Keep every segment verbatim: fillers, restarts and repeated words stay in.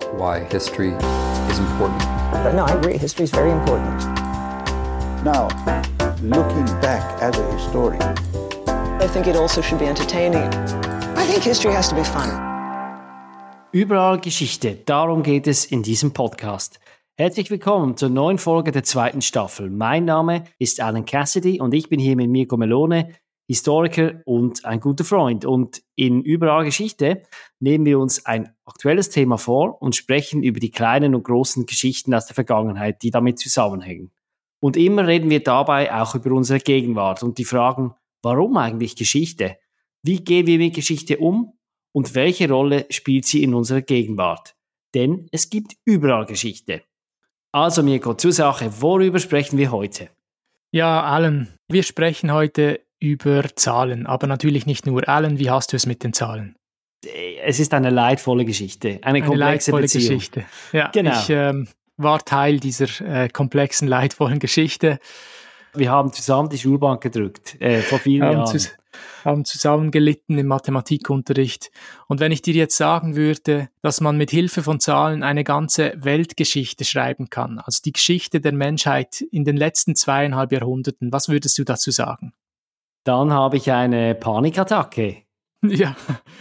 why history is important. But no, I agree. History is very important. Now, looking back as a historian, I think it also should be entertaining. I think history has to be fun. Überall Geschichte, darum geht es in diesem Podcast. Herzlich willkommen zur neuen Folge der zweiten Staffel. Mein Name ist Alan Cassidy und ich bin hier mit Mirko Melone, Historiker und ein guter Freund. Und in Überall Geschichte nehmen wir uns ein aktuelles Thema vor und sprechen über die kleinen und großen Geschichten aus der Vergangenheit, die damit zusammenhängen. Und immer reden wir dabei auch über unsere Gegenwart und die Fragen, warum eigentlich Geschichte? Wie gehen wir mit Geschichte um? Und welche Rolle spielt sie in unserer Gegenwart? Denn es gibt überall Geschichte. Also Mirko, zur Sache, worüber sprechen wir heute? Ja, Alan, wir sprechen heute über Zahlen, aber natürlich nicht nur. Alan, wie hast du es mit den Zahlen? Es ist eine leidvolle Geschichte, eine, eine komplexe leidvolle Beziehung. Geschichte. Ja, genau. Ich ähm, war Teil dieser äh, komplexen, leidvollen Geschichte. Wir haben zusammen die Schulbank gedrückt, äh, vor vielen haben Jahren. Zus- haben zusammen gelitten im Mathematikunterricht. Und wenn ich dir jetzt sagen würde, dass man mit Hilfe von Zahlen eine ganze Weltgeschichte schreiben kann, also die Geschichte der Menschheit in den letzten zweieinhalb Jahrhunderten, was würdest du dazu sagen? Dann habe ich eine Panikattacke. Ja.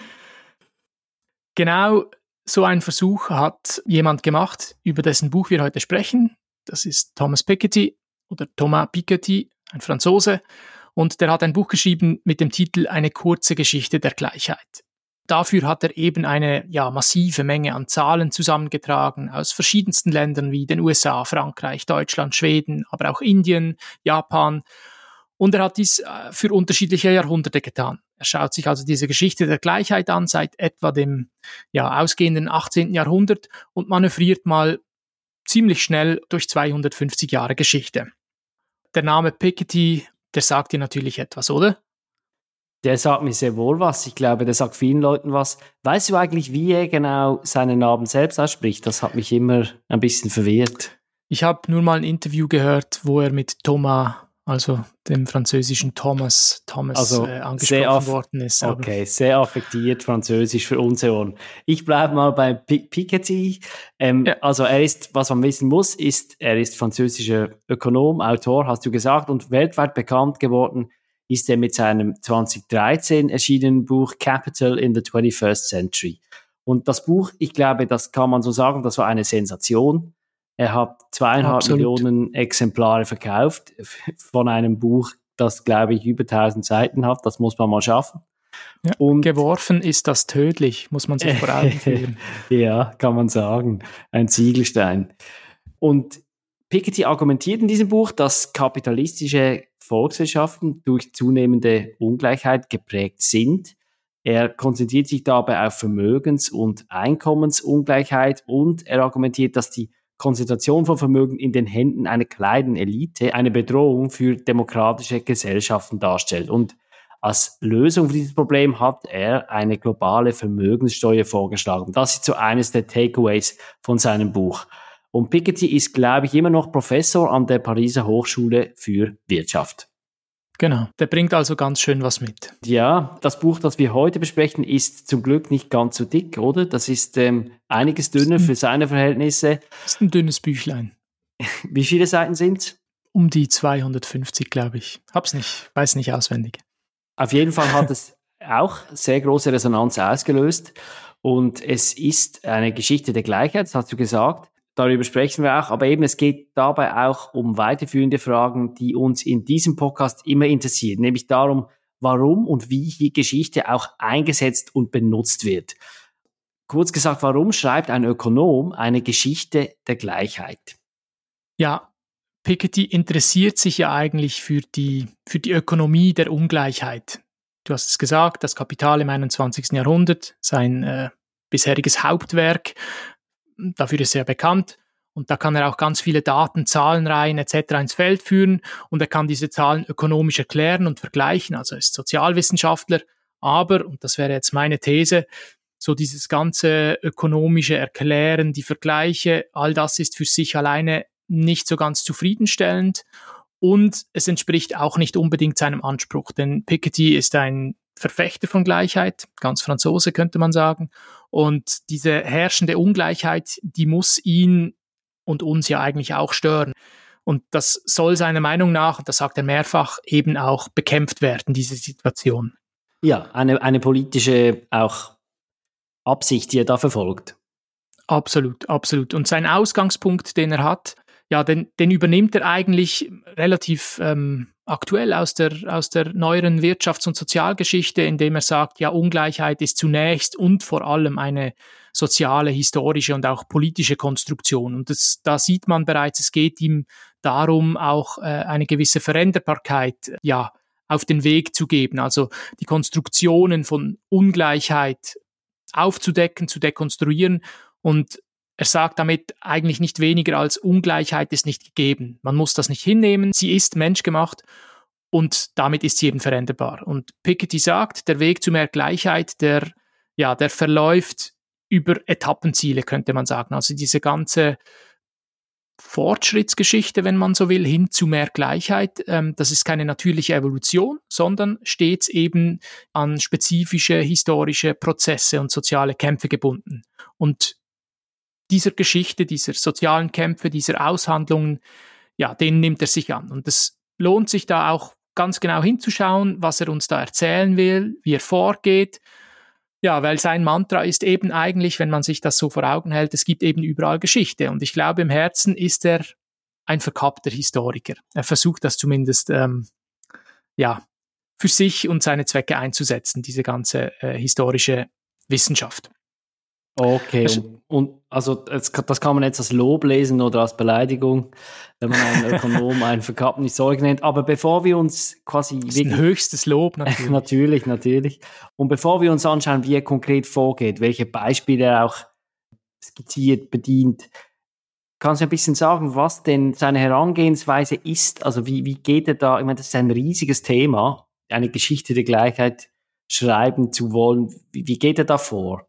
Genau so einen Versuch hat jemand gemacht, über dessen Buch wir heute sprechen. Das ist Thomas Piketty oder Thomas Piketty, ein Franzose. Und der hat ein Buch geschrieben mit dem Titel Eine kurze Geschichte der Gleichheit. Dafür hat er eben eine ja, massive Menge an Zahlen zusammengetragen aus verschiedensten Ländern wie den U S A, Frankreich, Deutschland, Schweden, aber auch Indien, Japan. Und er hat dies für unterschiedliche Jahrhunderte getan. Er schaut sich also diese Geschichte der Gleichheit an seit etwa dem ja, ausgehenden achtzehnten Jahrhundert und manövriert mal ziemlich schnell durch zweihundertfünfzig Jahre Geschichte. Der Name Piketty, der sagt dir natürlich etwas, oder? Der sagt mir sehr wohl was. Ich glaube, der sagt vielen Leuten was. Weißt du eigentlich, wie er genau seinen Namen selbst ausspricht? Das hat mich immer ein bisschen verwirrt. Ich habe nur mal ein Interview gehört, wo er mit Thomas, also dem französischen Thomas, Thomas also äh, angesprochen aff- worden ist. Aber okay, sehr affektiert Französisch für unsere Ohren. Ich bleibe mal bei P- Piketty. Ähm, ja. Also er ist, was man wissen muss, ist, er ist französischer Ökonom, Autor, hast du gesagt, und weltweit bekannt geworden ist er mit seinem zwanzig dreizehn erschienenen Buch Capital in the twenty-first Century. Und das Buch, ich glaube, das kann man so sagen, das war eine Sensation. Er hat zweieinhalb Absolut. Millionen Exemplare verkauft von einem Buch, das, glaube ich, über tausend Seiten hat. Das muss man mal schaffen. Ja, und geworfen ist das tödlich, muss man sich vor Augen führen. Ja, kann man sagen. Ein Ziegelstein. Und Piketty argumentiert in diesem Buch, dass kapitalistische Volkswirtschaften durch zunehmende Ungleichheit geprägt sind. Er konzentriert sich dabei auf Vermögens- und Einkommensungleichheit und er argumentiert, dass die Konzentration von Vermögen in den Händen einer kleinen Elite eine Bedrohung für demokratische Gesellschaften darstellt. Und als Lösung für dieses Problem hat er eine globale Vermögenssteuer vorgeschlagen. Das ist so eines der Takeaways von seinem Buch. Und Piketty ist, glaube ich, immer noch Professor an der Pariser Hochschule für Wirtschaft. Genau, der bringt also ganz schön was mit. Ja, das Buch, das wir heute besprechen, ist zum Glück nicht ganz so dick, oder? Das ist ähm, einiges dünner für seine Verhältnisse. Das ist ein dünnes Büchlein. Wie viele Seiten sind's? Um die zweihundertfünfzig, glaube ich. Hab's nicht, weiß nicht auswendig. Auf jeden Fall hat es auch sehr große Resonanz ausgelöst. Und es ist eine Geschichte der Gleichheit, das hast du gesagt. Darüber sprechen wir auch, aber eben es geht dabei auch um weiterführende Fragen, die uns in diesem Podcast immer interessieren, nämlich darum, warum und wie hier Geschichte auch eingesetzt und benutzt wird. Kurz gesagt, warum schreibt ein Ökonom eine Geschichte der Gleichheit? Ja, Piketty interessiert sich ja eigentlich für die, für die Ökonomie der Ungleichheit. Du hast es gesagt, das Kapital im einundzwanzigsten Jahrhundert, sein äh, bisheriges Hauptwerk. Dafür ist er bekannt und da kann er auch ganz viele Daten, Zahlenreihen et cetera ins Feld führen und er kann diese Zahlen ökonomisch erklären und vergleichen, also er ist Sozialwissenschaftler, aber, und das wäre jetzt meine These, so dieses ganze ökonomische Erklären, die Vergleiche, all das ist für sich alleine nicht so ganz zufriedenstellend und es entspricht auch nicht unbedingt seinem Anspruch, denn Piketty ist ein Verfechter von Gleichheit, ganz Franzose könnte man sagen. Und diese herrschende Ungleichheit, die muss ihn und uns ja eigentlich auch stören. Und das soll seiner Meinung nach, und das sagt er mehrfach, eben auch bekämpft werden, diese Situation. Ja, eine, eine politische auch Absicht, die er da verfolgt. Absolut, absolut. Und sein Ausgangspunkt, den er hat, ja, den, den übernimmt er eigentlich relativ ähm, aktuell aus der, aus der neueren Wirtschafts- und Sozialgeschichte, indem er sagt, ja, Ungleichheit ist zunächst und vor allem eine soziale, historische und auch politische Konstruktion. Und das, da sieht man bereits, es geht ihm darum, auch äh, eine gewisse Veränderbarkeit, ja, auf den Weg zu geben. Also die Konstruktionen von Ungleichheit aufzudecken, zu dekonstruieren. Und er sagt damit eigentlich nicht weniger als Ungleichheit ist nicht gegeben. Man muss das nicht hinnehmen. Sie ist menschgemacht und damit ist sie eben veränderbar. Und Piketty sagt, der Weg zu mehr Gleichheit, der, ja, der verläuft über Etappenziele, könnte man sagen. Also diese ganze Fortschrittsgeschichte, wenn man so will, hin zu mehr Gleichheit, ähm, das ist keine natürliche Evolution, sondern stets eben an spezifische historische Prozesse und soziale Kämpfe gebunden. Und dieser Geschichte, dieser sozialen Kämpfe, dieser Aushandlungen, ja, den nimmt er sich an. Und es lohnt sich da auch ganz genau hinzuschauen, was er uns da erzählen will, wie er vorgeht. Ja, weil sein Mantra ist eben eigentlich, wenn man sich das so vor Augen hält, es gibt eben überall Geschichte. Und ich glaube, im Herzen ist er ein verkappter Historiker. Er versucht das zumindest, ähm, ja, für sich und seine Zwecke einzusetzen, diese ganze äh, historische Wissenschaft. Okay, und, und also das, das kann man jetzt als Lob lesen oder als Beleidigung, wenn man einen Ökonom einen verkappten Historiker nennt. Aber bevor wir uns quasi... Das ist ein höchstes Lob, natürlich. natürlich, natürlich. Und bevor wir uns anschauen, wie er konkret vorgeht, welche Beispiele er auch skizziert, bedient, kannst du ein bisschen sagen, was denn seine Herangehensweise ist? Also wie, wie geht er da, ich meine, das ist ein riesiges Thema, eine Geschichte der Gleichheit schreiben zu wollen. Wie, wie geht er da vor?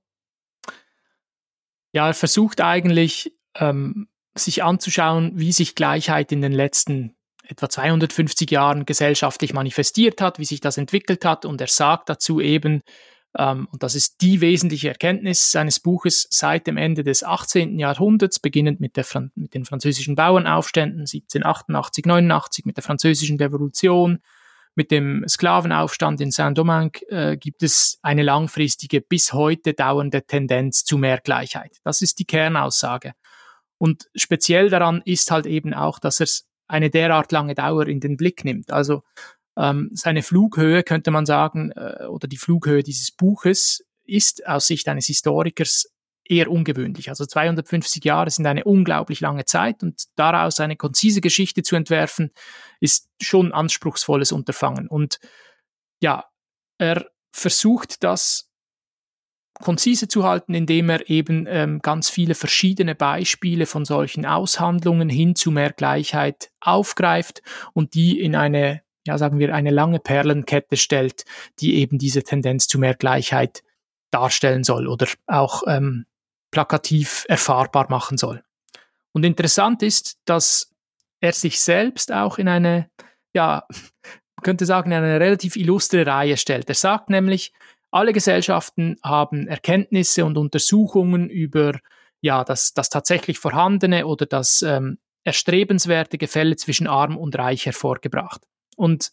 Ja, er versucht eigentlich, ähm, sich anzuschauen, wie sich Gleichheit in den letzten etwa zweihundertfünfzig Jahren gesellschaftlich manifestiert hat, wie sich das entwickelt hat. Und er sagt dazu eben, ähm, und das ist die wesentliche Erkenntnis seines Buches, seit dem Ende des achtzehnten Jahrhunderts, beginnend mit, der Fran- mit den französischen Bauernaufständen siebzehnhundertachtundachtzig, neunundachtzig, mit der französischen Revolution, mit dem Sklavenaufstand in Saint-Domingue äh, gibt es eine langfristige, bis heute dauernde Tendenz zu mehr Gleichheit. Das ist die Kernaussage. Und speziell daran ist halt eben auch, dass er eine derart lange Dauer in den Blick nimmt. Also ähm, seine Flughöhe, könnte man sagen, äh, oder die Flughöhe dieses Buches ist aus Sicht eines Historikers eher ungewöhnlich. Also zweihundertfünfzig Jahre sind eine unglaublich lange Zeit und daraus eine konzise Geschichte zu entwerfen, ist schon ein anspruchsvolles Unterfangen. Und ja, er versucht das konzise zu halten, indem er eben ähm, ganz viele verschiedene Beispiele von solchen Aushandlungen hin zu mehr Gleichheit aufgreift und die in eine, ja, sagen wir, eine lange Perlenkette stellt, die eben diese Tendenz zu mehr Gleichheit darstellen soll oder auch ähm, plakativ erfahrbar machen soll. Und interessant ist, dass er sich selbst auch in eine, ja, man könnte sagen, in eine relativ illustre Reihe stellt. Er sagt nämlich, alle Gesellschaften haben Erkenntnisse und Untersuchungen über, ja, das, das tatsächlich vorhandene oder das ähm, erstrebenswerte Gefälle zwischen Arm und Reich hervorgebracht. Und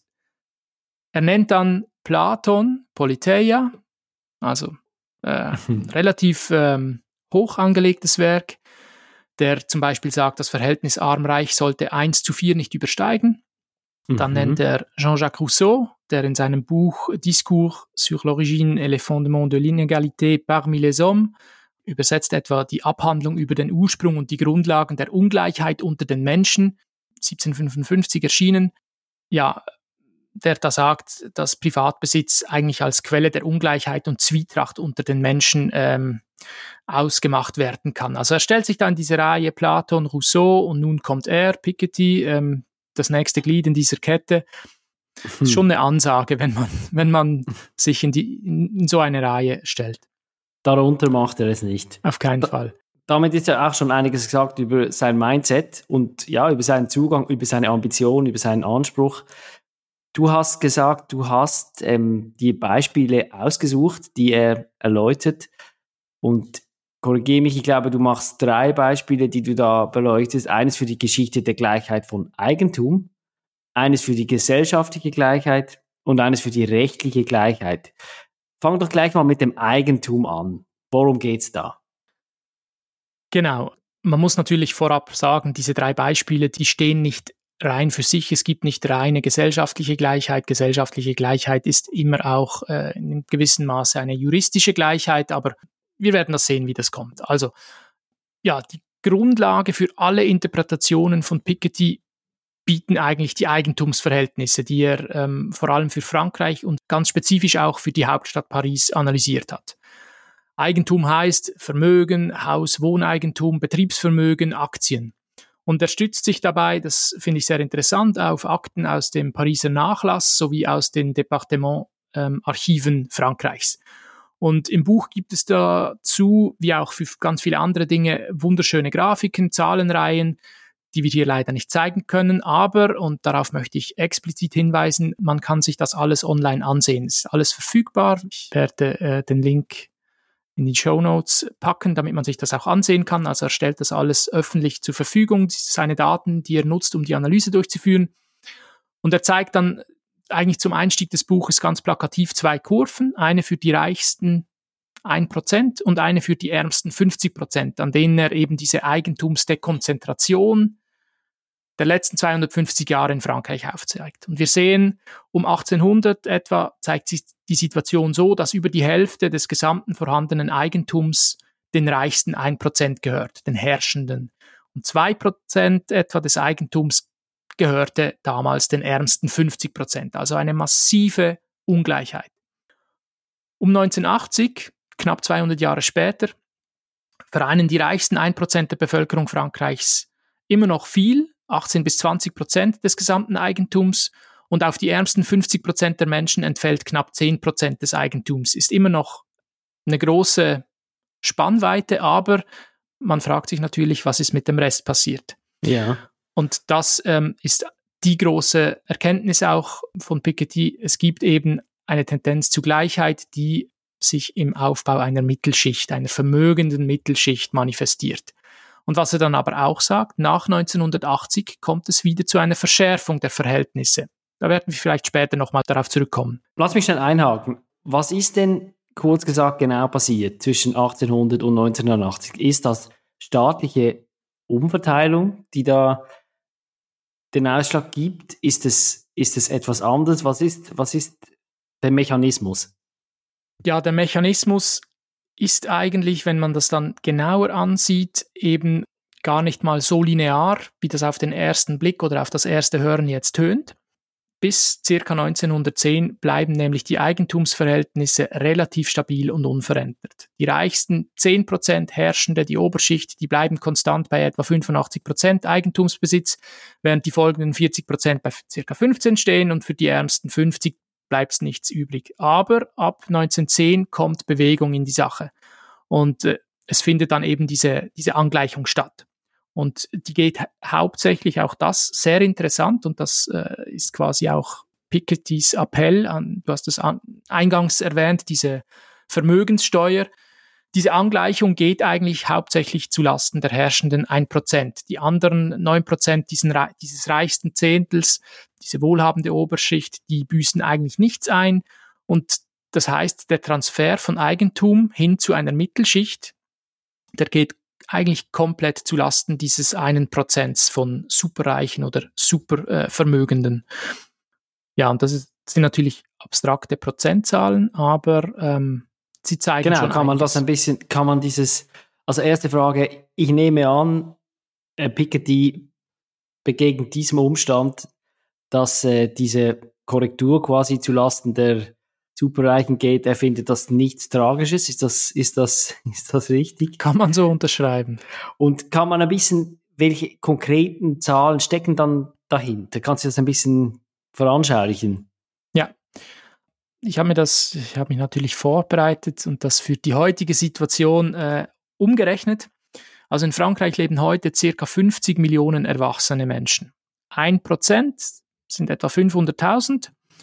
er nennt dann Platon, Politeia, also äh, relativ ähm, hoch angelegtes Werk, der zum Beispiel sagt, das Verhältnis Arm-Reich sollte eins zu vier nicht übersteigen. Dann mhm. nennt er Jean-Jacques Rousseau, der in seinem Buch Discours sur l'origine et les fondements de l'inégalité parmi les hommes, übersetzt etwa die Abhandlung über den Ursprung und die Grundlagen der Ungleichheit unter den Menschen, siebzehnhundertfünfundfünfzig erschienen, ja, der da sagt, dass Privatbesitz eigentlich als Quelle der Ungleichheit und Zwietracht unter den Menschen ähm, ausgemacht werden kann. Also er stellt sich da in diese Reihe Platon, Rousseau und nun kommt er, Piketty, ähm, das nächste Glied in dieser Kette. Das ist schon eine Ansage, wenn man, wenn man sich in, die, in so eine Reihe stellt. Darunter macht er es nicht. Auf keinen da, Fall. Damit ist ja auch schon einiges gesagt über sein Mindset und ja, über seinen Zugang, über seine Ambition, über seinen Anspruch. Du hast gesagt, du hast ähm, die Beispiele ausgesucht, die er erläutert. Und korrigiere mich, ich glaube, du machst drei Beispiele, die du da beleuchtest. Eines für die Geschichte der Gleichheit von Eigentum, eines für die gesellschaftliche Gleichheit und eines für die rechtliche Gleichheit. Fang doch gleich mal mit dem Eigentum an. Worum geht's da? Genau. Man muss natürlich vorab sagen, diese drei Beispiele, die stehen nicht rein für sich. Es gibt nicht reine gesellschaftliche Gleichheit. Gesellschaftliche Gleichheit ist immer auch äh, in einem gewissen Maße eine juristische Gleichheit, aber wir werden das sehen, wie das kommt. Also, ja, die Grundlage für alle Interpretationen von Piketty bieten eigentlich die Eigentumsverhältnisse, die er ähm, vor allem für Frankreich und ganz spezifisch auch für die Hauptstadt Paris analysiert hat. Eigentum heißt Vermögen, Haus-, Wohneigentum, Betriebsvermögen, Aktien. Und er stützt sich dabei, das finde ich sehr interessant, auf Akten aus dem Pariser Nachlass sowie aus den Departement-Archiven ähm, Frankreichs. Und im Buch gibt es dazu, wie auch für ganz viele andere Dinge, wunderschöne Grafiken, Zahlenreihen, die wir hier leider nicht zeigen können. Aber, und darauf möchte ich explizit hinweisen, man kann sich das alles online ansehen. Es ist alles verfügbar. Ich werde äh, den Link in die Shownotes packen, damit man sich das auch ansehen kann. Also er stellt das alles öffentlich zur Verfügung, seine Daten, die er nutzt, um die Analyse durchzuführen. Und er zeigt dann eigentlich zum Einstieg des Buches ganz plakativ zwei Kurven, eine für die reichsten ein Prozent und eine für die ärmsten fünfzig Prozent, an denen er eben diese Eigentumsdekonzentration der letzten zweihundertfünfzig Jahre in Frankreich aufzeigt. Und wir sehen, um achtzehnhundert etwa zeigt sich die Situation so, dass über die Hälfte des gesamten vorhandenen Eigentums den reichsten ein Prozent gehört, den Herrschenden. Und zwei Prozent etwa des Eigentums gehörte damals den ärmsten fünfzig Prozent. Also eine massive Ungleichheit. Um neunzehnhundertachtzig, knapp zweihundert Jahre später, vereinen die reichsten ein Prozent der Bevölkerung Frankreichs immer noch viel, achtzehn bis zwanzig Prozent des gesamten Eigentums, und auf die ärmsten fünfzig Prozent der Menschen entfällt knapp zehn Prozent des Eigentums. Ist immer noch eine große Spannweite, aber man fragt sich natürlich, was ist mit dem Rest passiert. Ja. Und das ähm, ist die große Erkenntnis auch von Piketty. Es gibt eben eine Tendenz zu Gleichheit, die sich im Aufbau einer Mittelschicht, einer vermögenden Mittelschicht manifestiert. Und was er dann aber auch sagt, nach neunzehnhundertachtzig kommt es wieder zu einer Verschärfung der Verhältnisse. Da werden wir vielleicht später nochmal darauf zurückkommen. Lass mich schnell einhaken. Was ist denn, kurz gesagt, genau passiert zwischen achtzehnhundert und neunzehnhundertachtzig? Ist das staatliche Umverteilung, die da den Ausschlag gibt? Ist es, ist es etwas anderes? Was ist, was ist der Mechanismus? Ja, der Mechanismus ist eigentlich, wenn man das dann genauer ansieht, eben gar nicht mal so linear, wie das auf den ersten Blick oder auf das erste Hören jetzt tönt. Bis ca. neunzehnhundertzehn bleiben nämlich die Eigentumsverhältnisse relativ stabil und unverändert. Die reichsten zehn Prozent Herrschende, die Oberschicht, die bleiben konstant bei etwa fünfundachtzig Prozent Eigentumsbesitz, während die folgenden vierzig Prozent bei ca. fünfzehn stehen, und für die ärmsten fünfzig bleibt nichts übrig. Aber ab neunzehnhundertzehn kommt Bewegung in die Sache. Und äh, es findet dann eben diese, diese Angleichung statt. Und die geht hauptsächlich, auch das sehr interessant, und das äh, ist quasi auch Pikettys Appell an, du hast es an, eingangs erwähnt, diese Vermögenssteuer. Diese Angleichung geht eigentlich hauptsächlich zulasten der herrschenden ein Prozent. Die anderen neun Prozent diesen, dieses reichsten Zehntels, diese wohlhabende Oberschicht, die büßen eigentlich nichts ein. Und das heißt, der Transfer von Eigentum hin zu einer Mittelschicht, der geht eigentlich komplett zulasten dieses einen Prozents von Superreichen oder Supervermögenden. Äh, ja, und das ist, sind natürlich abstrakte Prozentzahlen, aber ähm, sie zeigen genau, schon kann man einiges. das ein bisschen, kann man dieses, also erste Frage, ich nehme an, äh, Piketty begegnet diesem Umstand, dass äh, diese Korrektur quasi zulasten der Superreichen geht, er findet das nichts Tragisches. Ist das, ist das, ist das richtig? Kann man so unterschreiben. Und kann man ein bisschen, welche konkreten Zahlen stecken dann dahinter? Kannst du das ein bisschen veranschaulichen? Ja. Ich habe mir das, ich habe mich natürlich vorbereitet und das für die heutige Situation äh, umgerechnet. Also in Frankreich leben heute circa fünfzig Millionen erwachsene Menschen. Ein Prozent sind etwa fünfhunderttausend.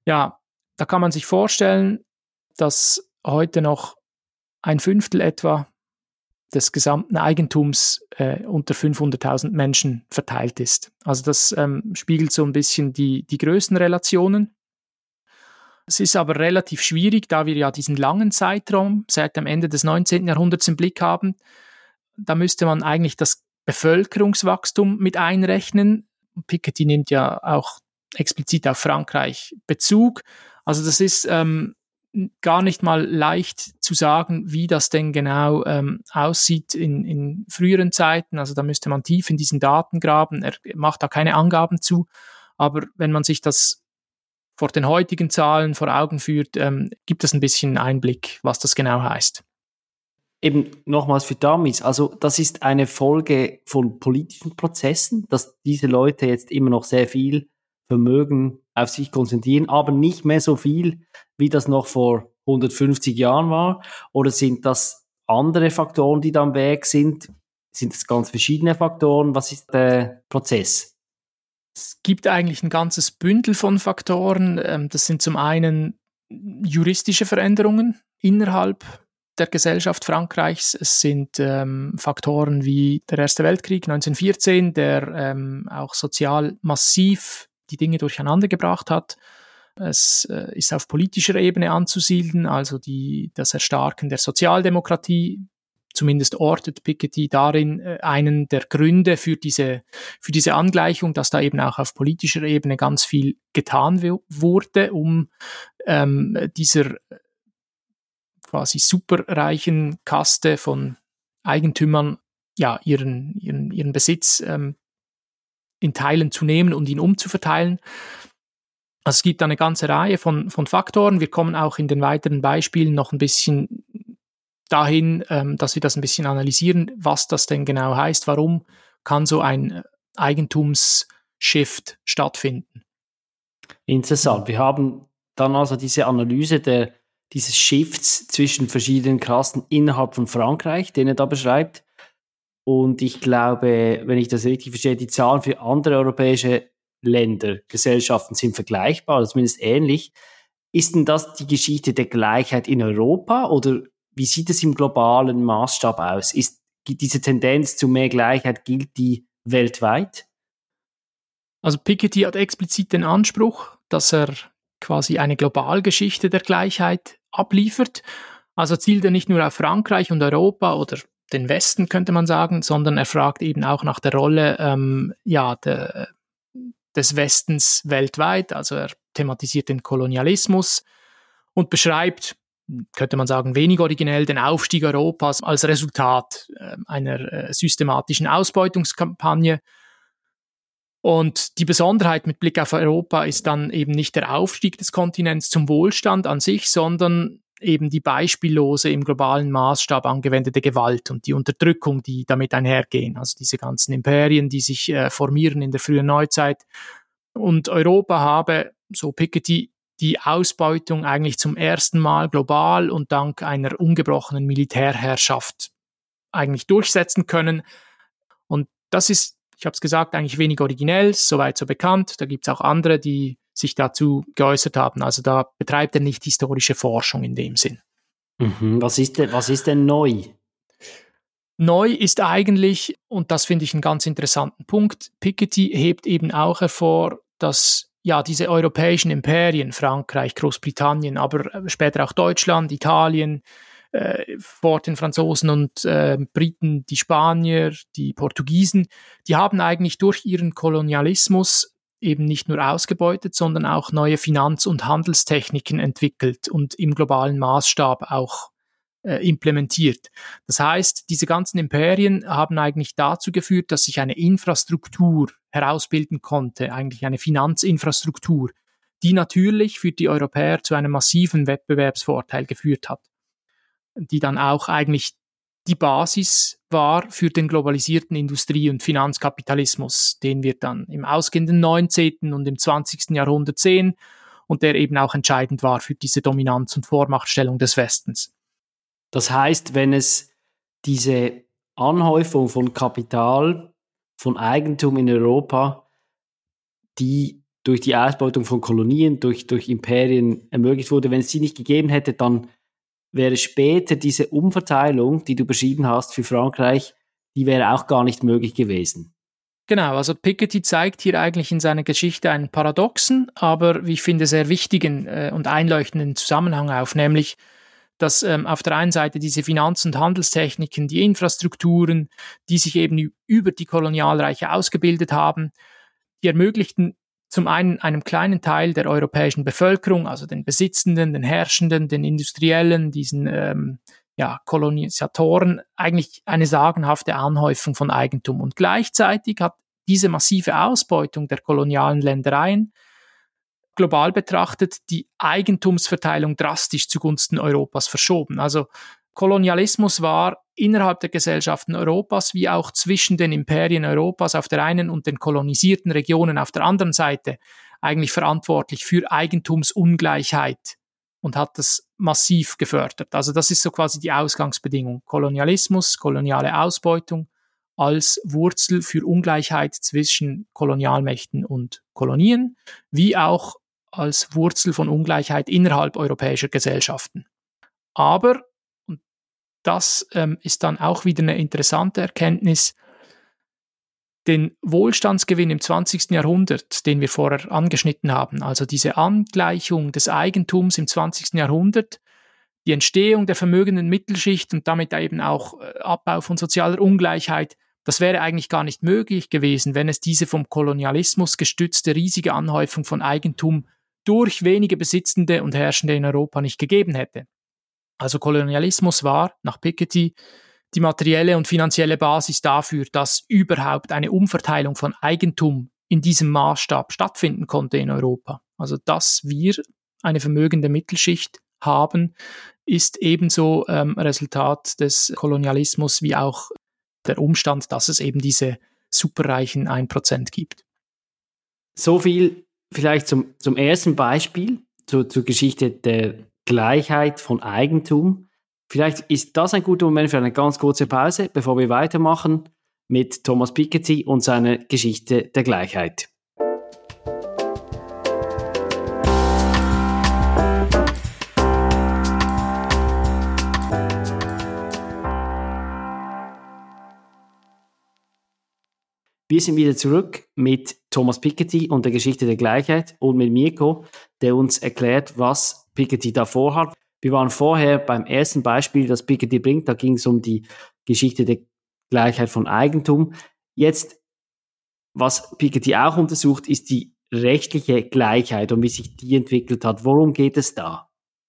Ja, da kann man sich vorstellen, dass heute noch ein Fünftel etwa des gesamten Eigentums äh, unter fünfhunderttausend Menschen verteilt ist. Also das ähm, spiegelt so ein bisschen die, die Größenrelationen. Es ist aber relativ schwierig, da wir ja diesen langen Zeitraum seit dem Ende des neunzehnten Jahrhunderts im Blick haben. Da müsste man eigentlich das Bevölkerungswachstum mit einrechnen. Piketty nimmt ja auch explizit auf Frankreich Bezug. Also das ist ähm, gar nicht mal leicht zu sagen, wie das denn genau ähm, aussieht in, in früheren Zeiten. Also da müsste man tief in diesen Daten graben. Er macht da keine Angaben zu. Aber wenn man sich das vor den heutigen Zahlen vor Augen führt, ähm, gibt es ein bisschen Einblick, was das genau heißt. Eben nochmals für Dummies, also das ist eine Folge von politischen Prozessen, dass diese Leute jetzt immer noch sehr viel Vermögen auf sich konzentrieren, aber nicht mehr so viel, wie das noch vor hundertfünfzig Jahren war? Oder sind das andere Faktoren, die da am Weg sind? Sind das ganz verschiedene Faktoren? Was ist der Prozess? Es gibt eigentlich ein ganzes Bündel von Faktoren. Das sind zum einen juristische Veränderungen innerhalb der Gesellschaft Frankreichs. Es sind ähm, Faktoren wie der Erste Weltkrieg neunzehnhundertvierzehn, der ähm, auch sozial massiv die Dinge durcheinander gebracht hat. Es äh, ist auf politischer Ebene anzusiedeln, also die, das Erstarken der Sozialdemokratie. Zumindest ortet Piketty darin äh, einen der Gründe für diese, für diese Angleichung, dass da eben auch auf politischer Ebene ganz viel getan w- wurde, um ähm, dieser quasi superreichen Kaste von Eigentümern ja, ihren, ihren, ihren Besitz ähm, in Teilen zu nehmen und ihn umzuverteilen. Also es gibt eine ganze Reihe von, von Faktoren. Wir kommen auch in den weiteren Beispielen noch ein bisschen dahin, ähm, dass wir das ein bisschen analysieren, was das denn genau heißt. Warum kann so ein Eigentumsshift stattfinden? Interessant. Wir haben dann also diese Analyse der, dieses Shifts zwischen verschiedenen Klassen innerhalb von Frankreich, den er da beschreibt. Und ich glaube, wenn ich das richtig verstehe, die Zahlen für andere europäische Länder, Gesellschaften sind vergleichbar, oder zumindest ähnlich. Ist denn das die Geschichte der Gleichheit in Europa oder wie sieht es im globalen Maßstab aus? Ist diese Tendenz zu mehr Gleichheit, gilt die weltweit? Also Piketty hat explizit den Anspruch, dass er quasi eine Globalgeschichte der Gleichheit abliefert. Also zielt er nicht nur auf Frankreich und Europa oder den Westen, könnte man sagen, sondern er fragt eben auch nach der Rolle ähm, ja, der, des Westens weltweit. Also er thematisiert den Kolonialismus und beschreibt, könnte man sagen, wenig originell den Aufstieg Europas als Resultat äh, einer äh, systematischen Ausbeutungskampagne. Und die Besonderheit mit Blick auf Europa ist dann eben nicht der Aufstieg des Kontinents zum Wohlstand an sich, sondern eben die beispiellose im globalen Maßstab angewendete Gewalt und die Unterdrückung, die damit einhergehen. Also diese ganzen Imperien, die sich äh, formieren in der frühen Neuzeit. Und Europa habe, so Piketty, die Ausbeutung eigentlich zum ersten Mal global und dank einer ungebrochenen Militärherrschaft eigentlich durchsetzen können. Und das ist, ich habe es gesagt, eigentlich wenig originell, soweit so bekannt. Da gibt es auch andere, die sich dazu geäußert haben. Also da betreibt er nicht historische Forschung in dem Sinn. Mhm. Was ist denn, was ist denn neu? Neu ist eigentlich, und das finde ich einen ganz interessanten Punkt, Piketty hebt eben auch hervor, dass ja diese europäischen Imperien, Frankreich, Großbritannien, aber später auch Deutschland, Italien, äh, vor den Franzosen und äh, Briten, die Spanier, die Portugiesen, die haben eigentlich durch ihren Kolonialismus eben nicht nur ausgebeutet, sondern auch neue Finanz- und Handelstechniken entwickelt und im globalen Maßstab auch äh, implementiert. Das heißt, diese ganzen Imperien haben eigentlich dazu geführt, dass sich eine Infrastruktur herausbilden konnte, eigentlich eine Finanzinfrastruktur, die natürlich für die Europäer zu einem massiven Wettbewerbsvorteil geführt hat, die dann auch eigentlich die Basis war für den globalisierten Industrie- und Finanzkapitalismus, den wir dann im ausgehenden neunzehnten und im zwanzigsten Jahrhundert sehen und der eben auch entscheidend war für diese Dominanz und Vormachtstellung des Westens. Das heißt, wenn es diese Anhäufung von Kapital, von Eigentum in Europa, die durch die Ausbeutung von Kolonien, durch, durch Imperien ermöglicht wurde. Wenn es sie nicht gegeben hätte, dann wäre später diese Umverteilung, die du beschrieben hast für Frankreich, die wäre auch gar nicht möglich gewesen. Genau, also Piketty zeigt hier eigentlich in seiner Geschichte einen paradoxen, aber wie ich finde sehr wichtigen äh, und einleuchtenden Zusammenhang auf, nämlich dass ähm, auf der einen Seite diese Finanz- und Handelstechniken, die Infrastrukturen, die sich eben über die Kolonialreiche ausgebildet haben, die ermöglichten zum einen einem kleinen Teil der europäischen Bevölkerung, also den Besitzenden, den Herrschenden, den Industriellen, diesen ähm, ja, Kolonisatoren, eigentlich eine sagenhafte Anhäufung von Eigentum. Und gleichzeitig hat diese massive Ausbeutung der kolonialen Ländereien global betrachtet die Eigentumsverteilung drastisch zugunsten Europas verschoben. Also Kolonialismus war innerhalb der Gesellschaften Europas wie auch zwischen den Imperien Europas auf der einen und den kolonisierten Regionen auf der anderen Seite eigentlich verantwortlich für Eigentumsungleichheit und hat das massiv gefördert. Also das ist so quasi die Ausgangsbedingung. Kolonialismus, koloniale Ausbeutung als Wurzel für Ungleichheit zwischen Kolonialmächten und Kolonien, wie auch als Wurzel von Ungleichheit innerhalb europäischer Gesellschaften. Aber, und das ähm, ist dann auch wieder eine interessante Erkenntnis, den Wohlstandsgewinn im zwanzigsten Jahrhundert, den wir vorher angeschnitten haben, also diese Angleichung des Eigentums im zwanzigsten Jahrhundert, die Entstehung der vermögenden Mittelschicht und damit eben auch Abbau von sozialer Ungleichheit, das wäre eigentlich gar nicht möglich gewesen, wenn es diese vom Kolonialismus gestützte riesige Anhäufung von Eigentum durch wenige Besitzende und Herrschende in Europa nicht gegeben hätte. Also Kolonialismus war, nach Piketty, die materielle und finanzielle Basis dafür, dass überhaupt eine Umverteilung von Eigentum in diesem Maßstab stattfinden konnte in Europa. Also dass wir eine vermögende Mittelschicht haben, ist ebenso ähm, Resultat des Kolonialismus wie auch der Umstand, dass es eben diese superreichen ein Prozent gibt. So viel vielleicht zum, zum ersten Beispiel, zu, zur Geschichte der Gleichheit von Eigentum. Vielleicht ist das ein guter Moment für eine ganz kurze Pause, bevor wir weitermachen mit Thomas Piketty und seiner Geschichte der Gleichheit. Wir sind wieder zurück mit Thomas Piketty und der Geschichte der Gleichheit und mit Mirko, der uns erklärt, was Piketty da vorhat. Wir waren vorher beim ersten Beispiel, das Piketty bringt, da ging es um die Geschichte der Gleichheit von Eigentum. Jetzt, was Piketty auch untersucht, ist die rechtliche Gleichheit und wie sich die entwickelt hat. Worum geht es da?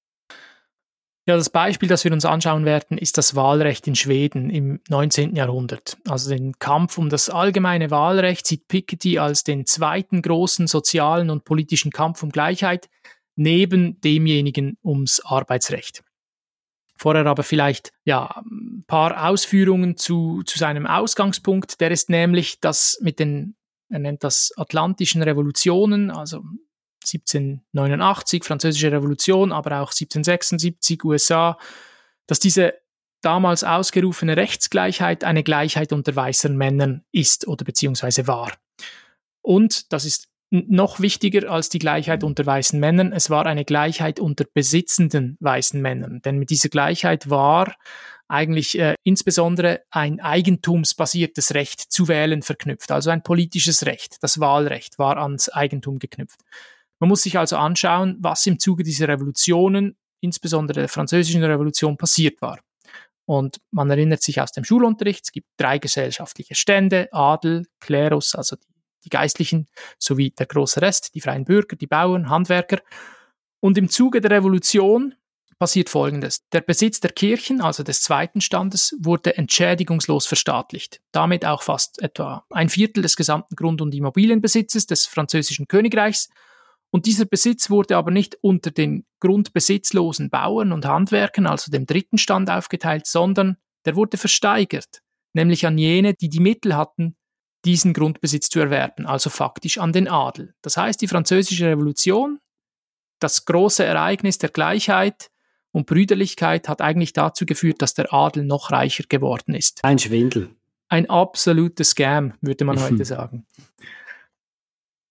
Ja, das Beispiel, das wir uns anschauen werden, ist das Wahlrecht in Schweden im neunzehnten Jahrhundert. Also den Kampf um das allgemeine Wahlrecht sieht Piketty als den zweiten großen sozialen und politischen Kampf um Gleichheit, neben demjenigen ums Arbeitsrecht. Vorher aber vielleicht ja, ein paar Ausführungen zu, zu seinem Ausgangspunkt. Der ist nämlich, dass mit den, er nennt das Atlantischen Revolutionen, also siebzehnhundertneunundachtzig, Französische Revolution, aber auch siebzehnhundertsechsundsiebzig, U S A, dass diese damals ausgerufene Rechtsgleichheit eine Gleichheit unter weißen Männern ist oder beziehungsweise war. Und, das ist noch wichtiger als die Gleichheit unter weißen Männern, es war eine Gleichheit unter besitzenden weißen Männern. Denn mit dieser Gleichheit war eigentlich äh, insbesondere ein eigentumsbasiertes Recht zu wählen verknüpft, also ein politisches Recht. Das Wahlrecht war ans Eigentum geknüpft. Man muss sich also anschauen, was im Zuge dieser Revolutionen, insbesondere der Französischen Revolution, passiert war. Und man erinnert sich aus dem Schulunterricht, es gibt drei gesellschaftliche Stände, Adel, Klerus, also die, die Geistlichen, sowie der große Rest, die freien Bürger, die Bauern, Handwerker. Und im Zuge der Revolution passiert Folgendes. Der Besitz der Kirchen, also des zweiten Standes, wurde entschädigungslos verstaatlicht. Damit auch fast etwa ein Viertel des gesamten Grund- und Immobilienbesitzes des französischen Königreichs. Und dieser Besitz wurde aber nicht unter den grundbesitzlosen Bauern und Handwerkern, also dem dritten Stand, aufgeteilt, sondern der wurde versteigert, nämlich an jene, die die Mittel hatten, diesen Grundbesitz zu erwerben, also faktisch an den Adel. Das heißt, die Französische Revolution, das große Ereignis der Gleichheit und Brüderlichkeit, hat eigentlich dazu geführt, dass der Adel noch reicher geworden ist. Ein Schwindel. Ein absoluter Scam, würde man heute sagen.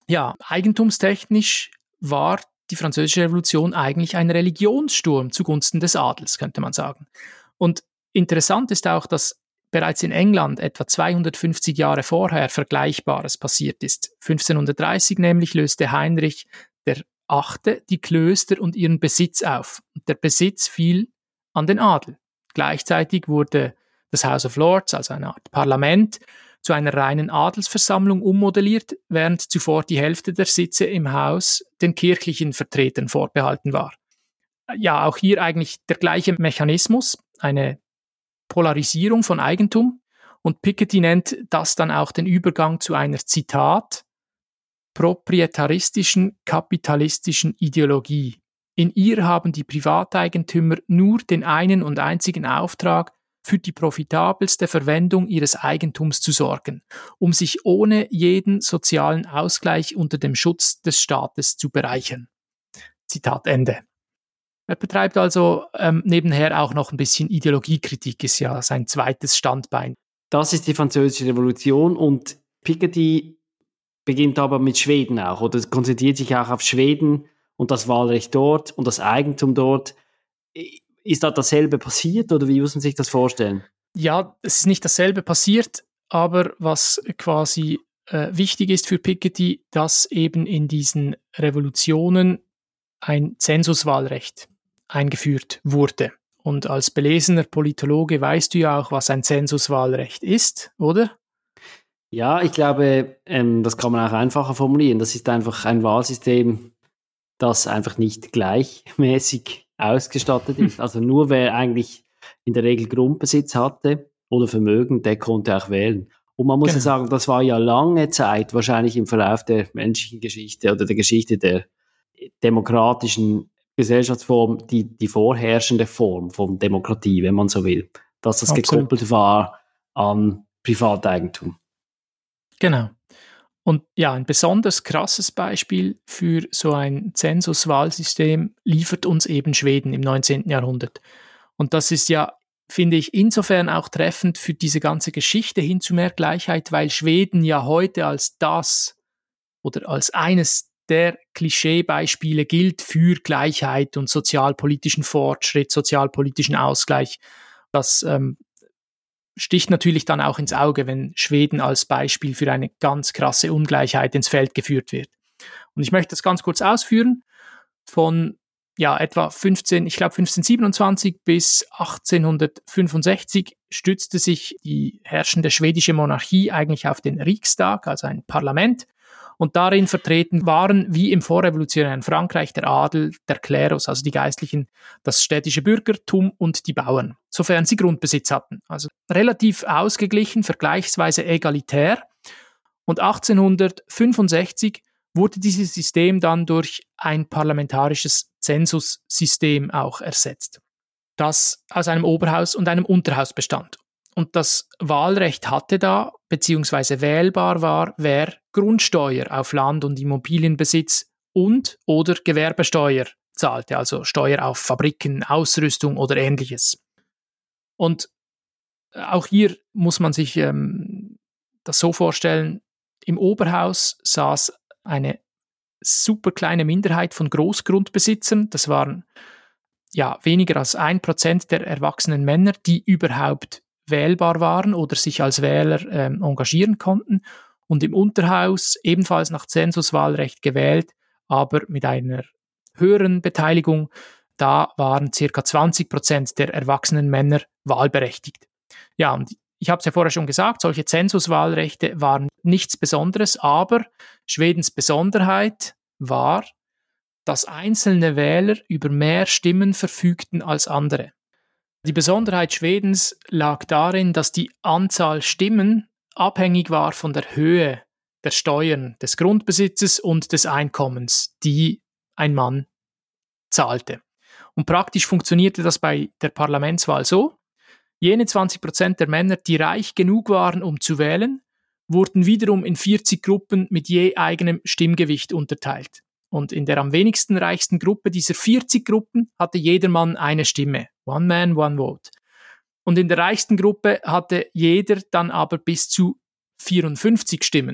ja, eigentumstechnisch war die Französische Revolution eigentlich ein Religionssturm zugunsten des Adels, könnte man sagen. Und interessant ist auch, dass bereits in England etwa zweihundertfünfzig Jahre vorher Vergleichbares passiert ist. fünfzehnhundertdreißig nämlich löste Heinrich der Achte die Klöster und ihren Besitz auf. Und der Besitz fiel an den Adel. Gleichzeitig wurde das House of Lords, also eine Art Parlament, zu einer reinen Adelsversammlung ummodelliert, während zuvor die Hälfte der Sitze im Haus den kirchlichen Vertretern vorbehalten war. Ja, auch hier eigentlich der gleiche Mechanismus, eine Polarisierung von Eigentum. Und Piketty nennt das dann auch den Übergang zu einer, Zitat, proprietaristischen, kapitalistischen Ideologie. In ihr haben die Privateigentümer nur den einen und einzigen Auftrag, für die profitabelste Verwendung ihres Eigentums zu sorgen, um sich ohne jeden sozialen Ausgleich unter dem Schutz des Staates zu bereichern. Zitat Ende. Er betreibt also ähm, nebenher auch noch ein bisschen Ideologiekritik, ist ja sein zweites Standbein. Das ist die Französische Revolution und Piketty beginnt aber mit Schweden auch oder konzentriert sich auch auf Schweden und das Wahlrecht dort und das Eigentum dort. Ist da dasselbe passiert oder wie muss man sich das vorstellen? Ja, es ist nicht dasselbe passiert, aber was quasi äh, wichtig ist für Piketty, dass eben in diesen Revolutionen ein Zensuswahlrecht eingeführt wurde. Und als belesener Politologe weißt du ja auch, was ein Zensuswahlrecht ist, oder? Ja, ich glaube, ähm, das kann man auch einfacher formulieren. Das ist einfach ein Wahlsystem, das einfach nicht gleichmäßig ausgestattet ist. Also nur wer eigentlich in der Regel Grundbesitz hatte oder Vermögen, der konnte auch wählen. Und man muss genau. ja sagen, das war ja lange Zeit, wahrscheinlich im Verlauf der menschlichen Geschichte oder der Geschichte der demokratischen Gesellschaftsform, die, die vorherrschende Form von Demokratie, wenn man so will. Dass das Absolut. gekoppelt war an Privateigentum. Genau. Und ja, ein besonders krasses Beispiel für so ein Zensuswahlsystem liefert uns eben Schweden im neunzehnten Jahrhundert. Und das ist ja, finde ich, insofern auch treffend für diese ganze Geschichte hin zu mehr Gleichheit, weil Schweden ja heute als das oder als eines der Klischeebeispiele gilt für Gleichheit und sozialpolitischen Fortschritt, sozialpolitischen Ausgleich. Das ähm, sticht natürlich dann auch ins Auge, wenn Schweden als Beispiel für eine ganz krasse Ungleichheit ins Feld geführt wird. Und ich möchte das ganz kurz ausführen. Von ja, etwa fünfzehn, ich glaube fünfzehnhundertsiebenundzwanzig bis achtzehnhundertfünfundsechzig stützte sich die herrschende schwedische Monarchie eigentlich auf den Riksdag, also ein Parlament. Und darin vertreten waren, wie im vorrevolutionären Frankreich, der Adel, der Klerus, also die Geistlichen, das städtische Bürgertum und die Bauern, sofern sie Grundbesitz hatten. Also relativ ausgeglichen, vergleichsweise egalitär. Und achtzehnhundertfünfundsechzig wurde dieses System dann durch ein parlamentarisches Zensussystem auch ersetzt, das aus einem Oberhaus und einem Unterhaus bestand. Und das Wahlrecht hatte da, beziehungsweise wählbar war, wer Grundsteuer auf Land- und Immobilienbesitz und oder Gewerbesteuer zahlte, also Steuer auf Fabriken, Ausrüstung oder Ähnliches. Und auch hier muss man sich ähm, das so vorstellen, im Oberhaus saß eine super kleine Minderheit von Großgrundbesitzern, das waren ja weniger als ein Prozent der erwachsenen Männer, die überhaupt wählbar waren oder sich als Wähler ähm, engagieren konnten und im Unterhaus ebenfalls nach Zensuswahlrecht gewählt, aber mit einer höheren Beteiligung, da waren ca. zwanzig Prozent der erwachsenen Männer wahlberechtigt. Ja, und ich habe es ja vorher schon gesagt, solche Zensuswahlrechte waren nichts Besonderes, aber Schwedens Besonderheit war, dass einzelne Wähler über mehr Stimmen verfügten als andere. Die Besonderheit Schwedens lag darin, dass die Anzahl Stimmen abhängig war von der Höhe der Steuern, des Grundbesitzes und des Einkommens, die ein Mann zahlte. Und praktisch funktionierte das bei der Parlamentswahl so: Jene zwanzig Prozent der Männer, die reich genug waren, um zu wählen, wurden wiederum in vierzig Gruppen mit je eigenem Stimmgewicht unterteilt. Und in der am wenigsten reichsten Gruppe dieser vierzig Gruppen hatte jeder Mann eine Stimme. One man, one vote. Und in der reichsten Gruppe hatte jeder dann aber bis zu vierundfünfzig Stimmen.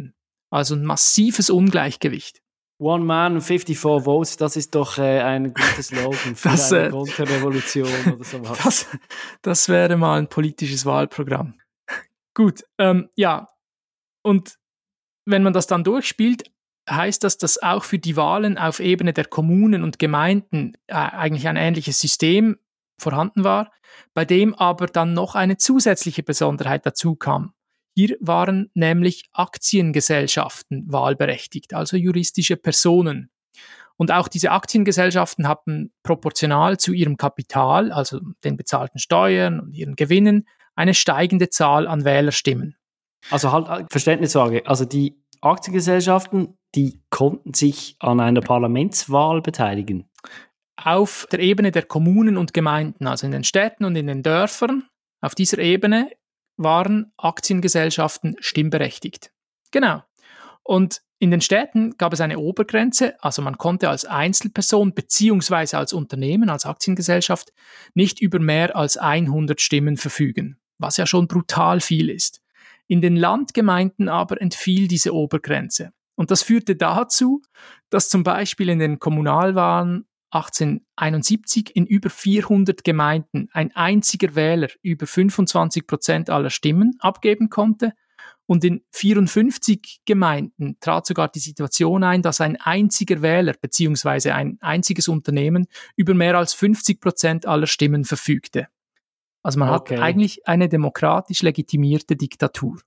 Also ein massives Ungleichgewicht. One man, fifty-four votes, das ist doch äh, ein guter Slogan für das, eine äh, Konterrevolution oder sowas. Das, das wäre mal ein politisches Wahlprogramm. Gut, ähm, ja. Und wenn man das dann durchspielt, heißt das, dass auch für die Wahlen auf Ebene der Kommunen und Gemeinden äh, eigentlich ein ähnliches System vorhanden war, bei dem aber dann noch eine zusätzliche Besonderheit dazu kam. Hier waren nämlich Aktiengesellschaften wahlberechtigt, also juristische Personen. Und auch diese Aktiengesellschaften hatten proportional zu ihrem Kapital, also den bezahlten Steuern und ihren Gewinnen, eine steigende Zahl an Wählerstimmen. Also halt Verständnisfrage, also die Aktiengesellschaften, die konnten sich an einer Parlamentswahl beteiligen? Auf der Ebene der Kommunen und Gemeinden, also in den Städten und in den Dörfern, auf dieser Ebene waren Aktiengesellschaften stimmberechtigt. Genau. Und in den Städten gab es eine Obergrenze, also man konnte als Einzelperson bzw. als Unternehmen, als Aktiengesellschaft nicht über mehr als hundert Stimmen verfügen, was ja schon brutal viel ist. In den Landgemeinden aber entfiel diese Obergrenze. Und das führte dazu, dass zum Beispiel in den Kommunalwahlen achtzehnhunderteinundsiebzig in über vierhundert Gemeinden ein einziger Wähler über fünfundzwanzig Prozent aller Stimmen abgeben konnte. Und in vierundfünfzig Gemeinden trat sogar die Situation ein, dass ein einziger Wähler bzw. ein einziges Unternehmen über mehr als fünfzig Prozent aller Stimmen verfügte. Also man okay. hat eigentlich eine demokratisch legitimierte Diktatur.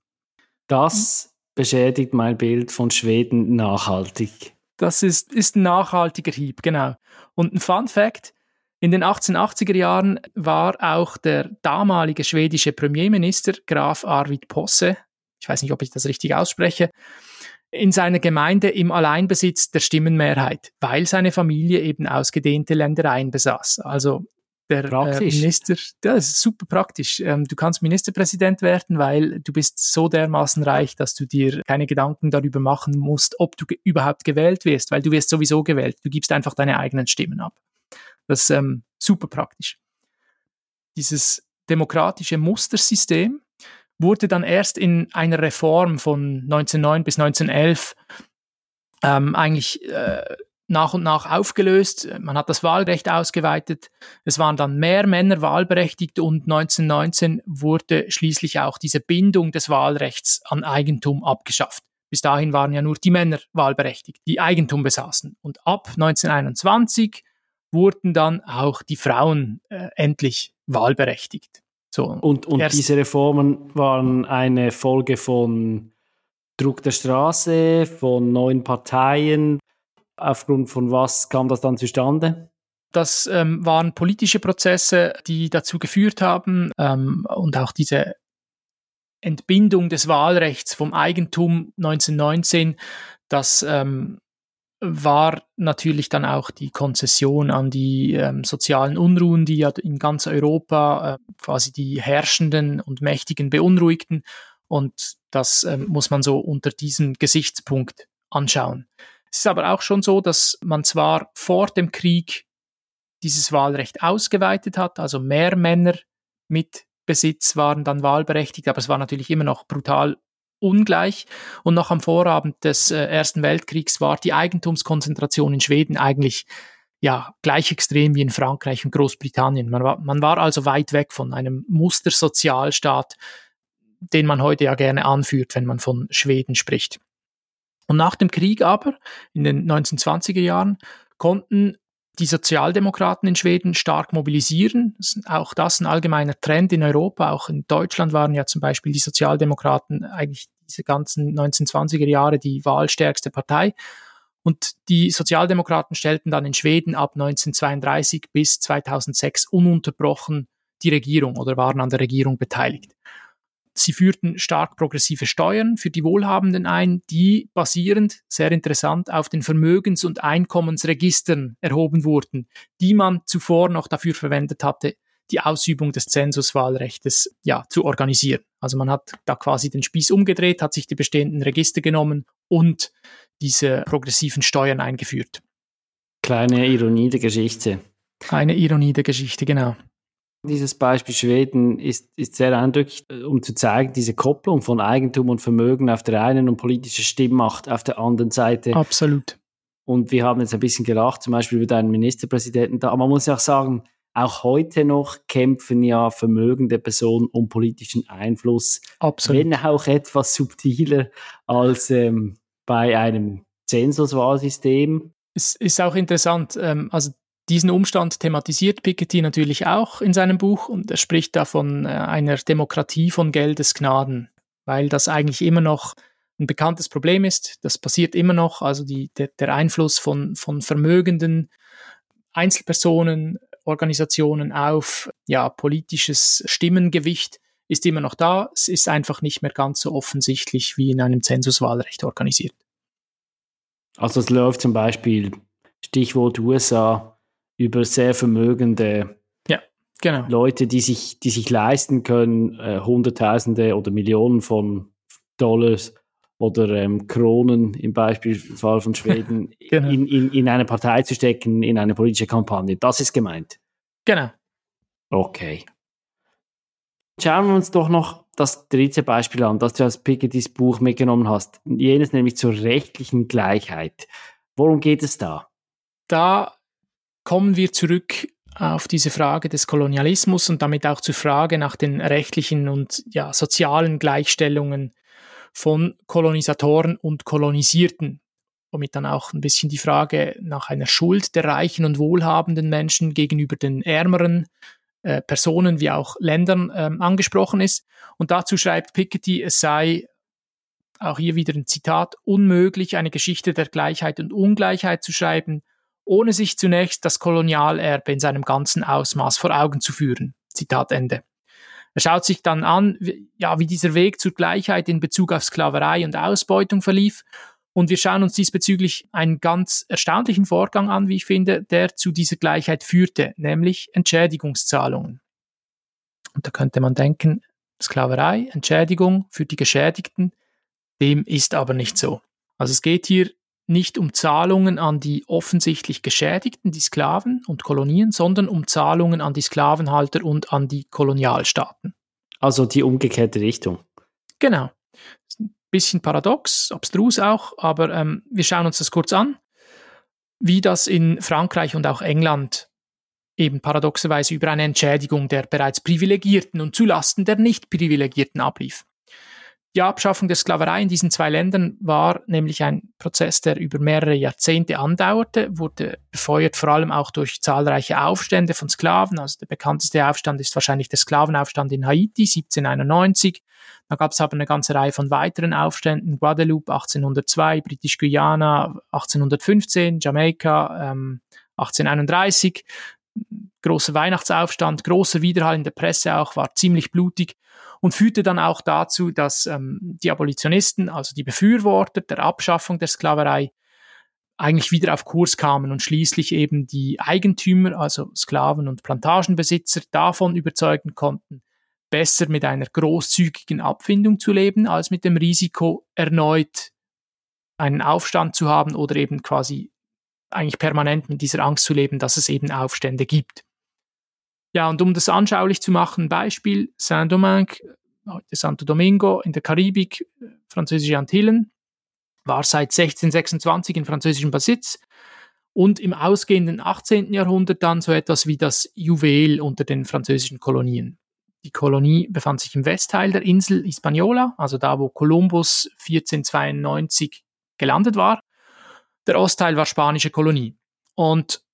Das beschädigt mein Bild von Schweden nachhaltig. Das ist, ist ein nachhaltiger Hieb, genau. Und ein Fun Fact, in den achtzehnhundertachtziger Jahren war auch der damalige schwedische Premierminister Graf Arvid Posse, ich weiß nicht, ob ich das richtig ausspreche, in seiner Gemeinde im Alleinbesitz der Stimmenmehrheit, weil seine Familie eben ausgedehnte Ländereien besaß. Also der äh, Minister, das ist super praktisch. Ähm, du kannst Ministerpräsident werden, weil du bist so dermaßen reich, dass du dir keine Gedanken darüber machen musst, ob du ge- überhaupt gewählt wirst, weil du wirst sowieso gewählt. Du gibst einfach deine eigenen Stimmen ab. Das ist ähm, super praktisch. Dieses demokratische Mustersystem wurde dann erst in einer Reform von neunzehnhundertneun bis neunzehnhundertelf ähm, eigentlich äh, nach und nach aufgelöst. Man hat das Wahlrecht ausgeweitet. Es waren dann mehr Männer wahlberechtigt und neunzehnhundertneunzehn wurde schließlich auch diese Bindung des Wahlrechts an Eigentum abgeschafft. Bis dahin waren ja nur die Männer wahlberechtigt, die Eigentum besaßen. Und ab neunzehnhunderteinundzwanzig wurden dann auch die Frauen äh, endlich wahlberechtigt. So, und und diese Reformen waren eine Folge von Druck der Straße, von neuen Parteien. Aufgrund von was kam das dann zustande? Das ähm, waren politische Prozesse, die dazu geführt haben ähm, und auch diese Entbindung des Wahlrechts vom Eigentum neunzehnhundertneunzehn, das ähm, war natürlich dann auch die Konzession an die ähm, sozialen Unruhen, die ja in ganz Europa äh, quasi die Herrschenden und Mächtigen beunruhigten. Und das ähm, muss man so unter diesem Gesichtspunkt anschauen. Es ist aber auch schon so, dass man zwar vor dem Krieg dieses Wahlrecht ausgeweitet hat, also mehr Männer mit Besitz waren dann wahlberechtigt, aber es war natürlich immer noch brutal ungleich. Und noch am Vorabend des äh, Ersten Weltkriegs war die Eigentumskonzentration in Schweden eigentlich ja, gleich extrem wie in Frankreich und Großbritannien. Man war, man war also weit weg von einem Mustersozialstaat, den man heute ja gerne anführt, wenn man von Schweden spricht. Und nach dem Krieg aber, in den neunzehnhundertzwanziger Jahren, konnten die Sozialdemokraten in Schweden stark mobilisieren. Das ist auch das ein allgemeiner Trend in Europa. Auch in Deutschland waren ja zum Beispiel die Sozialdemokraten eigentlich diese ganzen neunzehnhundertzwanziger Jahre die wahlstärkste Partei. Und die Sozialdemokraten stellten dann in Schweden ab neunzehnhundertzweiunddreißig bis zweitausendsechs ununterbrochen die Regierung oder waren an der Regierung beteiligt. Sie führten stark progressive Steuern für die Wohlhabenden ein, die basierend, sehr interessant, auf den Vermögens- und Einkommensregistern erhoben wurden, die man zuvor noch dafür verwendet hatte, die Ausübung des Zensuswahlrechtes ja, zu organisieren. Also man hat da quasi den Spieß umgedreht, hat sich die bestehenden Register genommen und diese progressiven Steuern eingeführt. Kleine Ironie der Geschichte. Eine Ironie der Geschichte, genau. Dieses Beispiel Schweden ist, ist sehr eindrücklich, um zu zeigen, diese Kopplung von Eigentum und Vermögen auf der einen und politische Stimmmacht auf der anderen Seite. Absolut. Und wir haben jetzt ein bisschen gelacht, zum Beispiel über deinen Ministerpräsidenten da. Aber man muss ja auch sagen, auch heute noch kämpfen ja vermögende Personen um politischen Einfluss. Absolut. Wenn auch etwas subtiler als ähm, bei einem Zensuswahlsystem. Es ist auch interessant, ähm, also diesen Umstand thematisiert Piketty natürlich auch in seinem Buch und er spricht da von äh, einer Demokratie von Geldesgnaden, weil das eigentlich immer noch ein bekanntes Problem ist. Das passiert immer noch, also die, der, der Einfluss von, von vermögenden Einzelpersonen, Organisationen auf ja, politisches Stimmengewicht ist immer noch da. Es ist einfach nicht mehr ganz so offensichtlich wie in einem Zensuswahlrecht organisiert. Also es läuft zum Beispiel, Stichwort U S A, über sehr vermögende ja, genau. Leute, die sich, die sich leisten können, äh, Hunderttausende oder Millionen von Dollars oder ähm, Kronen im Beispielsfall von Schweden genau. in, in, in eine Partei zu stecken, in eine politische Kampagne. Das ist gemeint. Genau. Okay. Schauen wir uns doch noch das dritte Beispiel an, das du aus Pikettys Buch mitgenommen hast. Jenes nämlich zur rechtlichen Gleichheit. Worum geht es da? Da kommen wir zurück auf diese Frage des Kolonialismus und damit auch zur Frage nach den rechtlichen und ja, sozialen Gleichstellungen von Kolonisatoren und Kolonisierten. Womit dann auch ein bisschen die Frage nach einer Schuld der reichen und wohlhabenden Menschen gegenüber den ärmeren äh, Personen wie auch Ländern ähm, angesprochen ist. Und dazu schreibt Piketty, es sei, auch hier wieder ein Zitat, unmöglich, eine Geschichte der Gleichheit und Ungleichheit zu schreiben, ohne sich zunächst das Kolonialerbe in seinem ganzen Ausmaß vor Augen zu führen. Zitat Ende. Er schaut sich dann an, wie, ja, wie dieser Weg zur Gleichheit in Bezug auf Sklaverei und Ausbeutung verlief. Und wir schauen uns diesbezüglich einen ganz erstaunlichen Vorgang an, wie ich finde, der zu dieser Gleichheit führte, nämlich Entschädigungszahlungen. Und da könnte man denken, Sklaverei, Entschädigung für die Geschädigten, dem ist aber nicht so. Also es geht hier nicht um Zahlungen an die offensichtlich Geschädigten, die Sklaven und Kolonien, sondern um Zahlungen an die Sklavenhalter und an die Kolonialstaaten. Also die umgekehrte Richtung. Genau. Das ist ein bisschen paradox, abstrus auch, aber ähm, wir schauen uns das kurz an, wie das in Frankreich und auch England eben paradoxerweise über eine Entschädigung der bereits Privilegierten und zulasten der Nicht-Privilegierten ablief. Die Abschaffung der Sklaverei in diesen zwei Ländern war nämlich ein Prozess, der über mehrere Jahrzehnte andauerte, wurde befeuert vor allem auch durch zahlreiche Aufstände von Sklaven. Also der bekannteste Aufstand ist wahrscheinlich der Sklavenaufstand in Haiti siebzehnhunderteinundneunzig. Da gab es aber eine ganze Reihe von weiteren Aufständen, Guadeloupe achtzehnhundertzwei, Britisch-Guyana achtzehnhundertfünfzehn, Jamaika ähm, achtzehnhunderteinunddreißig. Großer Weihnachtsaufstand, großer Widerhall in der Presse auch, war ziemlich blutig und führte dann auch dazu, dass ähm, die Abolitionisten, also die Befürworter der Abschaffung der Sklaverei, eigentlich wieder auf Kurs kamen und schließlich eben die Eigentümer, also Sklaven- und Plantagenbesitzer, davon überzeugen konnten, besser mit einer großzügigen Abfindung zu leben, als mit dem Risiko, erneut einen Aufstand zu haben oder eben quasi eigentlich permanent mit dieser Angst zu leben, dass es eben Aufstände gibt. Ja, und um das anschaulich zu machen, Beispiel Saint-Domingue, heute Santo Domingo in der Karibik, französische Antillen, war seit sechzehnhundertsechsundzwanzig in französischem Besitz und im ausgehenden achtzehnten Jahrhundert dann so etwas wie das Juwel unter den französischen Kolonien. Die Kolonie befand sich im Westteil der Insel Hispaniola, also da, wo Kolumbus vierzehnhundertzweiundneunzig gelandet war. Der Ostteil war spanische Kolonie. Und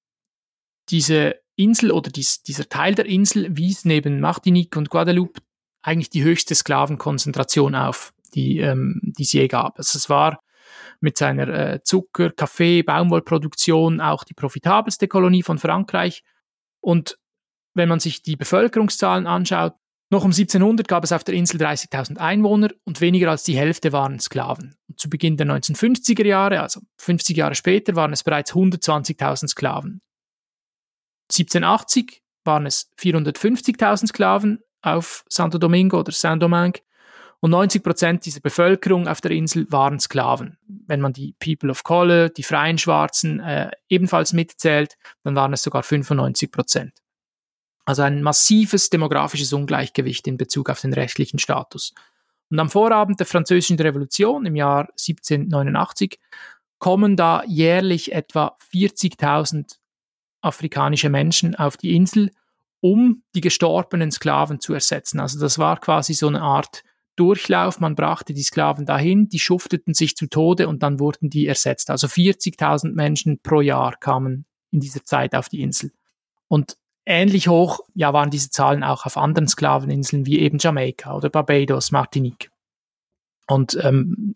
diese Insel oder dies, dieser Teil der Insel wies neben Martinique und Guadeloupe eigentlich die höchste Sklavenkonzentration auf, die, ähm, die es je gab. Also es war mit seiner äh, Zucker-, Kaffee-, Baumwollproduktion auch die profitabelste Kolonie von Frankreich. Und wenn man sich die Bevölkerungszahlen anschaut, noch um siebzehnhundert gab es auf der Insel dreißigtausend Einwohner und weniger als die Hälfte waren Sklaven. Und zu Beginn der neunzehnhundertfünfziger Jahre, also fünfzig Jahre später, waren es bereits hundertzwanzigtausend Sklaven. siebzehnhundertachtzig waren es vierhundertfünfzigtausend Sklaven auf Santo Domingo oder Saint-Domingue und neunzig Prozent dieser Bevölkerung auf der Insel waren Sklaven. Wenn man die People of Color, die freien Schwarzen, äh, ebenfalls mitzählt, dann waren es sogar fünfundneunzig Prozent. Also ein massives demografisches Ungleichgewicht in Bezug auf den rechtlichen Status. Und am Vorabend der Französischen Revolution im Jahr siebzehnhundertneunundachtzig kommen da jährlich etwa vierzigtausend afrikanische Menschen auf die Insel, um die gestorbenen Sklaven zu ersetzen. Also das war quasi so eine Art Durchlauf. Man brachte die Sklaven dahin, die schufteten sich zu Tode und dann wurden die ersetzt. Also vierzigtausend Menschen pro Jahr kamen in dieser Zeit auf die Insel. Und ähnlich hoch ja, waren diese Zahlen auch auf anderen Sklaveninseln wie eben Jamaika oder Barbados, Martinique. Und ähm,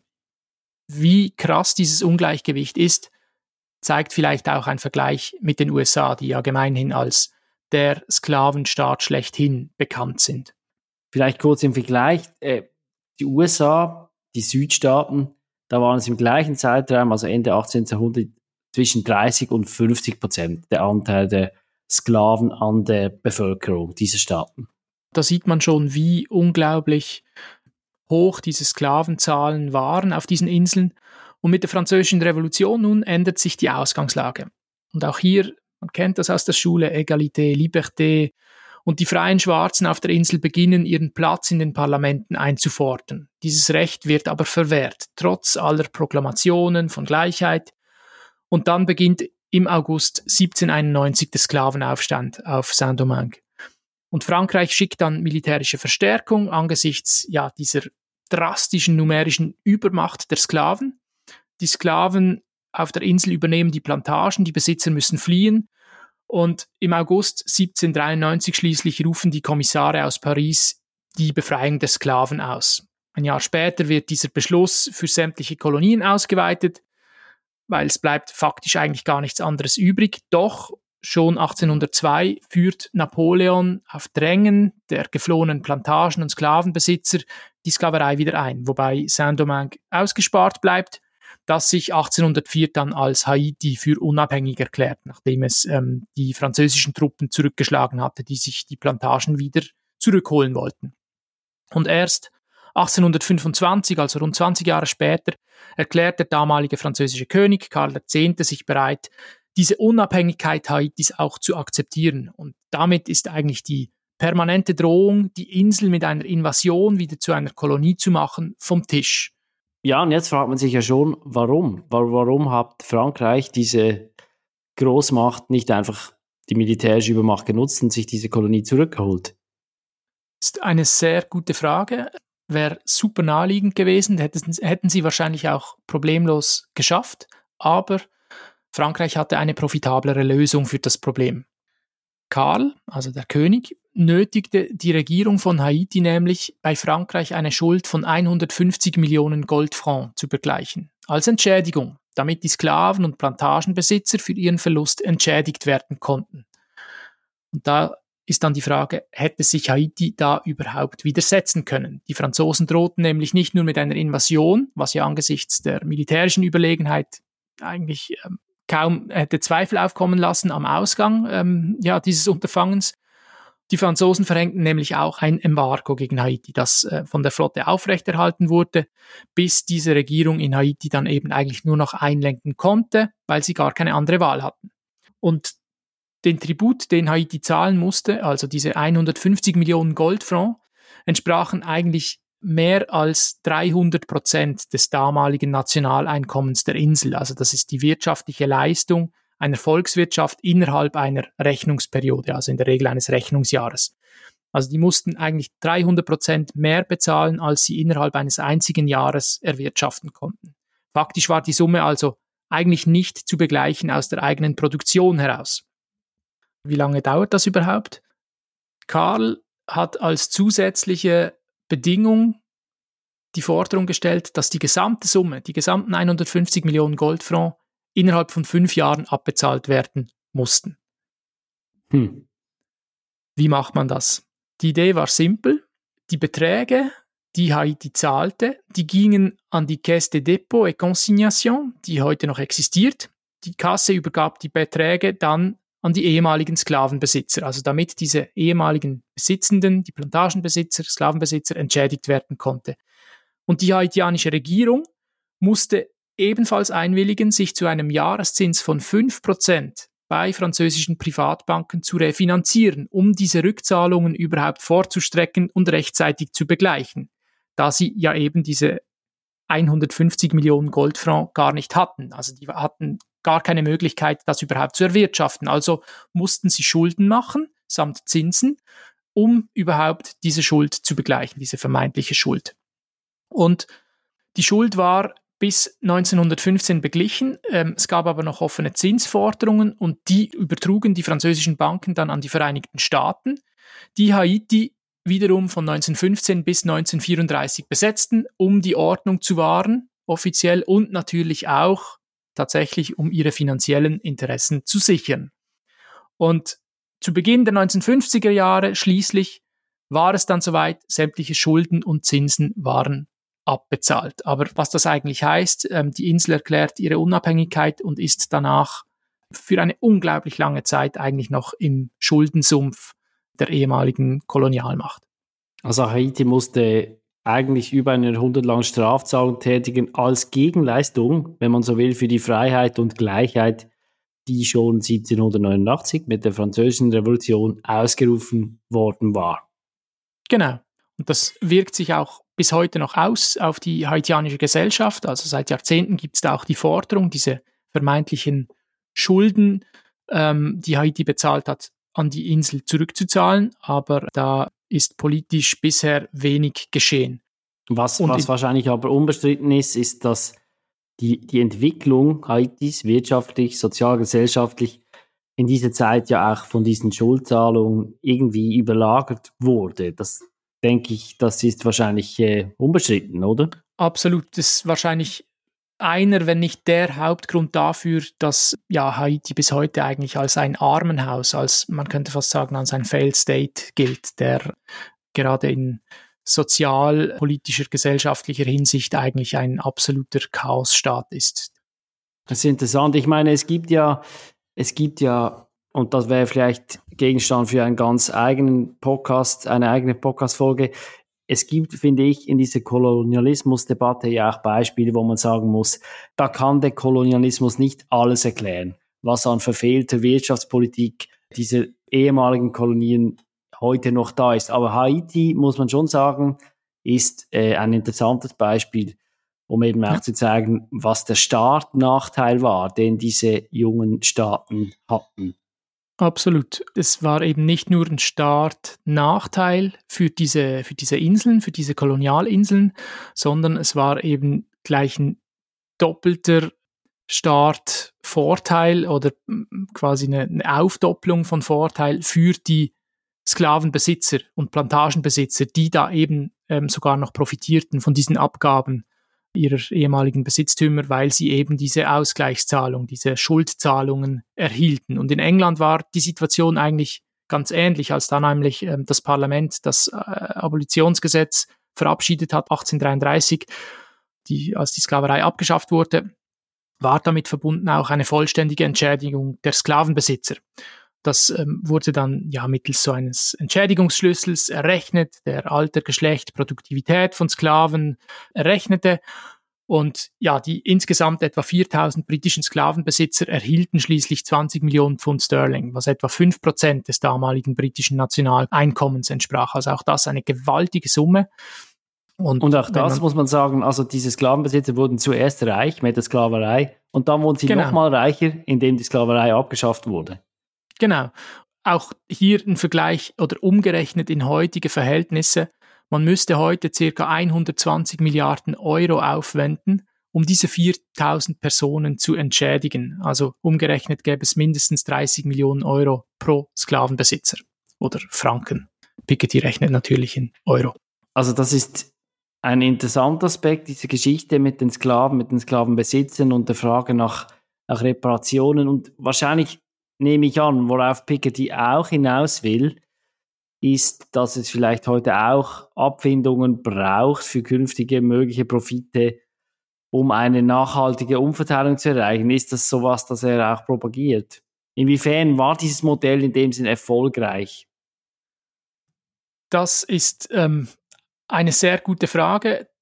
wie krass dieses Ungleichgewicht ist, zeigt vielleicht auch ein Vergleich mit den U S A, die ja gemeinhin als der Sklavenstaat schlechthin bekannt sind. Vielleicht kurz im Vergleich, äh, die U S A, die Südstaaten, da waren es im gleichen Zeitraum, also Ende achtzehnten. Jahrhundert, zwischen dreißig und fünfzig Prozent der Anteil der Sklaven an der Bevölkerung dieser Staaten. Da sieht man schon, wie unglaublich hoch diese Sklavenzahlen waren auf diesen Inseln. Und mit der Französischen Revolution nun ändert sich die Ausgangslage. Und auch hier, man kennt das aus der Schule, Egalité, Liberté. Und die freien Schwarzen auf der Insel beginnen, ihren Platz in den Parlamenten einzufordern. Dieses Recht wird aber verwehrt, trotz aller Proklamationen von Gleichheit. Und dann beginnt im August siebzehnhunderteinundneunzig der Sklavenaufstand auf Saint-Domingue. Und Frankreich schickt dann militärische Verstärkung angesichts ja, dieser drastischen numerischen Übermacht der Sklaven. Die Sklaven auf der Insel übernehmen die Plantagen, die Besitzer müssen fliehen. Und im August siebzehnhundertdreiundneunzig schließlich rufen die Kommissare aus Paris die Befreiung der Sklaven aus. Ein Jahr später wird dieser Beschluss für sämtliche Kolonien ausgeweitet, weil es bleibt faktisch eigentlich gar nichts anderes übrig. Doch schon achtzehnhundertzwei führt Napoleon auf Drängen der geflohenen Plantagen- und Sklavenbesitzer die Sklaverei wieder ein, wobei Saint-Domingue ausgespart bleibt, das sich achtzehnhundertvier dann als Haiti für unabhängig erklärt, nachdem es ähm, die französischen Truppen zurückgeschlagen hatte, die sich die Plantagen wieder zurückholen wollten. Und erst achtzehnhundertfünfundzwanzig, also rund zwanzig Jahre später, erklärt der damalige französische König Karl der Zehnte sich bereit, diese Unabhängigkeit Haitis auch zu akzeptieren. Und damit ist eigentlich die permanente Drohung, die Insel mit einer Invasion wieder zu einer Kolonie zu machen, vom Tisch. Ja, und jetzt fragt man sich ja schon, warum? Warum hat Frankreich diese Großmacht nicht einfach die militärische Übermacht genutzt und sich diese Kolonie zurückgeholt? Das ist eine sehr gute Frage. Wäre super naheliegend gewesen, hätten, hätten sie wahrscheinlich auch problemlos geschafft. Aber Frankreich hatte eine profitablere Lösung für das Problem. Karl, also der König, nötigte die Regierung von Haiti nämlich, bei Frankreich eine Schuld von hundertfünfzig Millionen Goldfrancs zu begleichen, als Entschädigung, damit die Sklaven- und Plantagenbesitzer für ihren Verlust entschädigt werden konnten. Und da ist dann die Frage, hätte sich Haiti da überhaupt widersetzen können? Die Franzosen drohten nämlich nicht nur mit einer Invasion, was ja angesichts der militärischen Überlegenheit eigentlich ähm, kaum hätte Zweifel aufkommen lassen am Ausgang ähm, ja, dieses Unterfangens. Die Franzosen verhängten nämlich auch ein Embargo gegen Haiti, das äh, von der Flotte aufrechterhalten wurde, bis diese Regierung in Haiti dann eben eigentlich nur noch einlenken konnte, weil sie gar keine andere Wahl hatten. Und den Tribut, den Haiti zahlen musste, also diese hundertfünfzig Millionen Goldfrancs, entsprachen eigentlich mehr als dreihundert Prozent des damaligen Nationaleinkommens der Insel. Also das ist die wirtschaftliche Leistung einer Volkswirtschaft innerhalb einer Rechnungsperiode, also in der Regel eines Rechnungsjahres. Also die mussten eigentlich dreihundert Prozent mehr bezahlen, als sie innerhalb eines einzigen Jahres erwirtschaften konnten. Faktisch war die Summe also eigentlich nicht zu begleichen aus der eigenen Produktion heraus. Wie lange dauert das überhaupt? Karl hat als zusätzliche Bedingung die Forderung gestellt, dass die gesamte Summe, die gesamten hundertfünfzig Millionen Goldfrancs innerhalb von fünf Jahren abbezahlt werden mussten. Hm. Wie macht man das? Die Idee war simpel. Die Beträge, die Haiti zahlte, die gingen an die Caisse de Dépôt et Consignation, die heute noch existiert. Die Kasse übergab die Beträge dann an die ehemaligen Sklavenbesitzer, also damit diese ehemaligen Besitzenden, die Plantagenbesitzer, Sklavenbesitzer entschädigt werden konnte. Und die haitianische Regierung musste ebenfalls einwilligen, sich zu einem Jahreszins von fünf Prozent bei französischen Privatbanken zu refinanzieren, um diese Rückzahlungen überhaupt vorzustrecken und rechtzeitig zu begleichen, da sie ja eben diese hundertfünfzig Millionen Goldfranc gar nicht hatten. Also die hatten gar keine Möglichkeit, das überhaupt zu erwirtschaften. Also mussten sie Schulden machen, samt Zinsen, um überhaupt diese Schuld zu begleichen, diese vermeintliche Schuld. Und die Schuld war bis neunzehnhundertfünfzehn beglichen. Ähm, es gab aber noch offene Zinsforderungen und die übertrugen die französischen Banken dann an die Vereinigten Staaten, die Haiti wiederum von neunzehnhundertfünfzehn bis neunzehnhundertvierunddreißig besetzten, um die Ordnung zu wahren, offiziell, und natürlich auch tatsächlich, um ihre finanziellen Interessen zu sichern. Und zu Beginn der neunzehnhundertfünfziger Jahre schließlich war es dann soweit, sämtliche Schulden und Zinsen waren abbezahlt. Aber was das eigentlich heißt, ähm, die Insel erklärt ihre Unabhängigkeit und ist danach für eine unglaublich lange Zeit eigentlich noch im Schuldensumpf der ehemaligen Kolonialmacht. Also Haiti musste eigentlich über einen Jahrhundert lang Strafzahlungen tätigen als Gegenleistung, wenn man so will, für die Freiheit und Gleichheit, die schon siebzehnhundertneunundachtzig mit der Französischen Revolution ausgerufen worden war. Genau. Und das wirkt sich auch bis heute noch aus auf die haitianische Gesellschaft. Also seit Jahrzehnten gibt es da auch die Forderung, diese vermeintlichen Schulden, ähm, die Haiti bezahlt hat, an die Insel zurückzuzahlen, aber da ist politisch bisher wenig geschehen. Was, was wahrscheinlich aber unbestritten ist, ist, dass die, die Entwicklung Haitis wirtschaftlich, sozial, gesellschaftlich in dieser Zeit ja auch von diesen Schuldzahlungen irgendwie überlagert wurde. Das denke ich, das ist wahrscheinlich äh, unbestritten, oder? Absolut, das ist wahrscheinlich einer, wenn nicht der Hauptgrund dafür, dass ja, Haiti bis heute eigentlich als ein Armenhaus, als man könnte fast sagen, als ein Failed State gilt, der gerade in sozial, politischer, gesellschaftlicher Hinsicht eigentlich ein absoluter Chaosstaat ist. Das ist interessant. Ich meine, es gibt ja, es gibt ja, und das wäre vielleicht Gegenstand für einen ganz eigenen Podcast, eine eigene Podcast-Folge. Es gibt, finde ich, in dieser Kolonialismusdebatte ja auch Beispiele, wo man sagen muss, da kann der Kolonialismus nicht alles erklären, was an verfehlter Wirtschaftspolitik dieser ehemaligen Kolonien heute noch da ist. Aber Haiti, muss man schon sagen, ist äh, ein interessantes Beispiel, um eben auch ja. zu zeigen, was der Startnachteil war, den diese jungen Staaten hatten. Absolut. Es war eben nicht nur ein Startnachteil für diese, für diese Inseln, für diese Kolonialinseln, sondern es war eben gleich ein doppelter Startvorteil oder quasi eine, eine Aufdopplung von Vorteil für die Sklavenbesitzer und Plantagenbesitzer, die da eben ähm, sogar noch profitierten von diesen Abgaben ihrer ehemaligen Besitztümer, weil sie eben diese Ausgleichszahlung, diese Schuldzahlungen erhielten. Und in England war die Situation eigentlich ganz ähnlich, als da nämlich ähm, das Parlament das äh, Abolitionsgesetz verabschiedet hat, achtzehnhundertdreiunddreißig, die, als die Sklaverei abgeschafft wurde, war damit verbunden auch eine vollständige Entschädigung der Sklavenbesitzer. Das ähm, wurde dann ja mittels so eines Entschädigungsschlüssels errechnet, der Alter, Geschlecht, Produktivität von Sklaven errechnete. Und ja, die insgesamt etwa viertausend britischen Sklavenbesitzer erhielten schließlich zwanzig Millionen Pfund Sterling, was etwa fünf Prozent des damaligen britischen Nationaleinkommens entsprach. Also auch das eine gewaltige Summe. Und, und auch das muss man sagen, also diese Sklavenbesitzer wurden zuerst reich mit der Sklaverei und dann wurden sie genau. nochmal reicher, indem die Sklaverei abgeschafft wurde. Genau. Auch hier ein Vergleich oder umgerechnet in heutige Verhältnisse. Man müsste heute ca. hundertzwanzig Milliarden Euro aufwenden, um diese viertausend Personen zu entschädigen. Also umgerechnet gäbe es mindestens dreißig Millionen Euro pro Sklavenbesitzer oder Franken. Piketty rechnet natürlich in Euro. Also das ist ein interessanter Aspekt, diese Geschichte mit den Sklaven, mit den Sklavenbesitzern und der Frage nach, nach Reparationen. Und wahrscheinlich nehme ich an, worauf Piketty auch hinaus will, ist, dass es vielleicht heute auch Abfindungen braucht für künftige mögliche Profite, um eine nachhaltige Umverteilung zu erreichen. Ist das sowas, das er auch propagiert? Inwiefern war dieses Modell in dem Sinn erfolgreich? Das ist ähm, eine sehr gute Frage.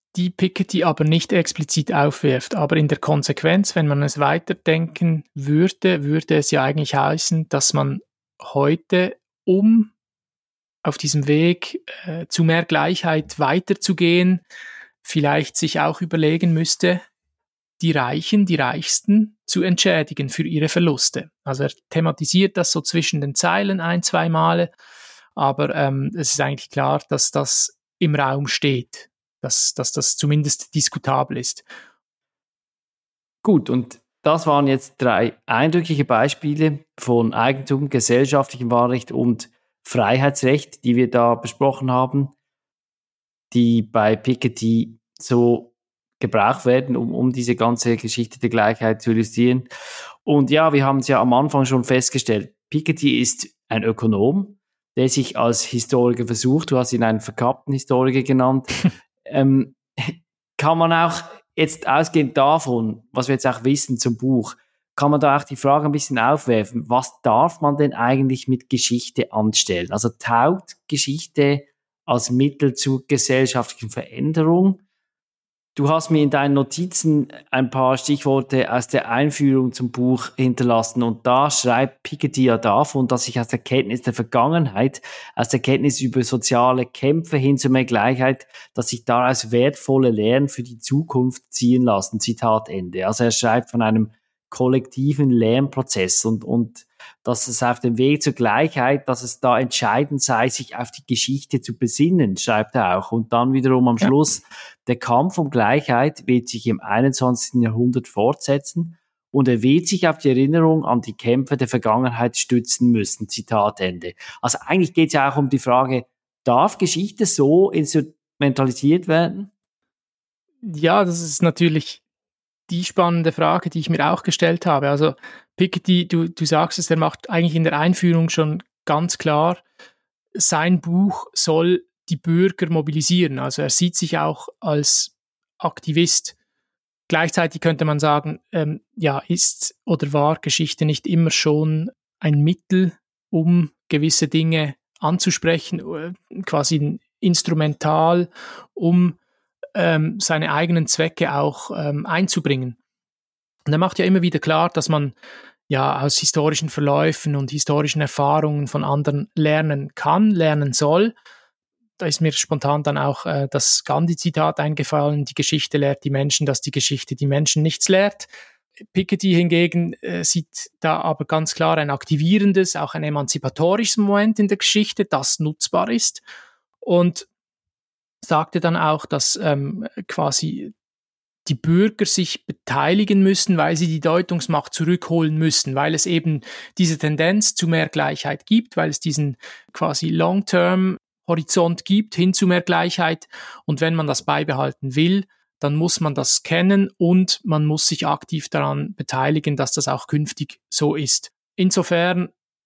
die Piketty aber nicht explizit aufwirft. Aber in der Konsequenz, wenn man es weiterdenken würde, würde es ja eigentlich heißen, dass man heute, um auf diesem Weg äh, zu mehr Gleichheit weiterzugehen, vielleicht sich auch überlegen müsste, die Reichen, die Reichsten zu entschädigen für ihre Verluste. Also er thematisiert das so zwischen den Zeilen ein, zwei Male, aber ähm, es ist eigentlich klar, dass das im Raum steht, dass, dass das zumindest diskutabel ist. Gut, und das waren jetzt drei eindrückliche Beispiele von Eigentum, gesellschaftlichem Wahlrecht und Freiheitsrecht, die wir da besprochen haben, die bei Piketty so gebraucht werden, um, um diese ganze Geschichte der Gleichheit zu illustrieren. Und ja, wir haben es ja am Anfang schon festgestellt, Piketty ist ein Ökonom, der sich als Historiker versucht, du hast ihn einen verkappten Historiker genannt, ähm, kann man auch jetzt ausgehend davon, was wir jetzt auch wissen zum Buch, kann man da auch die Frage ein bisschen aufwerfen, was darf man denn eigentlich mit Geschichte anstellen? Also taugt Geschichte als Mittel zur gesellschaftlichen Veränderung? Du hast mir in deinen Notizen ein paar Stichworte aus der Einführung zum Buch hinterlassen und da schreibt Piketty ja davon, dass sich aus der Kenntnis der Vergangenheit, aus der Kenntnis über soziale Kämpfe hin zu mehr Gleichheit, dass sich daraus wertvolle Lehren für die Zukunft ziehen lassen. Zitat Ende. Also er schreibt von einem kollektiven Lernprozess und, und dass es auf dem Weg zur Gleichheit, dass es da entscheidend sei, sich auf die Geschichte zu besinnen, schreibt er auch. Und dann wiederum am Schluss, der Kampf um Gleichheit wird sich im einundzwanzigsten Jahrhundert fortsetzen und er wird sich auf die Erinnerung an die Kämpfe der Vergangenheit stützen müssen. Zitat Ende. Also eigentlich geht es ja auch um die Frage, darf Geschichte so instrumentalisiert werden? Ja, das ist natürlich die spannende Frage, die ich mir auch gestellt habe. Also Piketty, du, du sagst es, er macht eigentlich in der Einführung schon ganz klar, sein Buch soll die Bürger mobilisieren. Also er sieht sich auch als Aktivist. Gleichzeitig könnte man sagen, ähm, ja, ist oder war Geschichte nicht immer schon ein Mittel, um gewisse Dinge anzusprechen, quasi instrumental, um ähm, seine eigenen Zwecke auch ähm, einzubringen. Und er macht ja immer wieder klar, dass man ja aus historischen Verläufen und historischen Erfahrungen von anderen lernen kann, lernen soll. Da ist mir spontan dann auch äh, das Gandhi-Zitat eingefallen, die Geschichte lehrt die Menschen, dass die Geschichte die Menschen nichts lehrt. Piketty hingegen äh, sieht da aber ganz klar ein aktivierendes, auch ein emanzipatorisches Moment in der Geschichte, das nutzbar ist. Und sagte dann auch, dass ähm, quasi die Bürger sich beteiligen müssen, weil sie die Deutungsmacht zurückholen müssen, weil es eben diese Tendenz zu mehr Gleichheit gibt, weil es diesen quasi Long-Term-Horizont gibt hin zu mehr Gleichheit. Und wenn man das beibehalten will, dann muss man das kennen und man muss sich aktiv daran beteiligen, dass das auch künftig so ist. Insofern,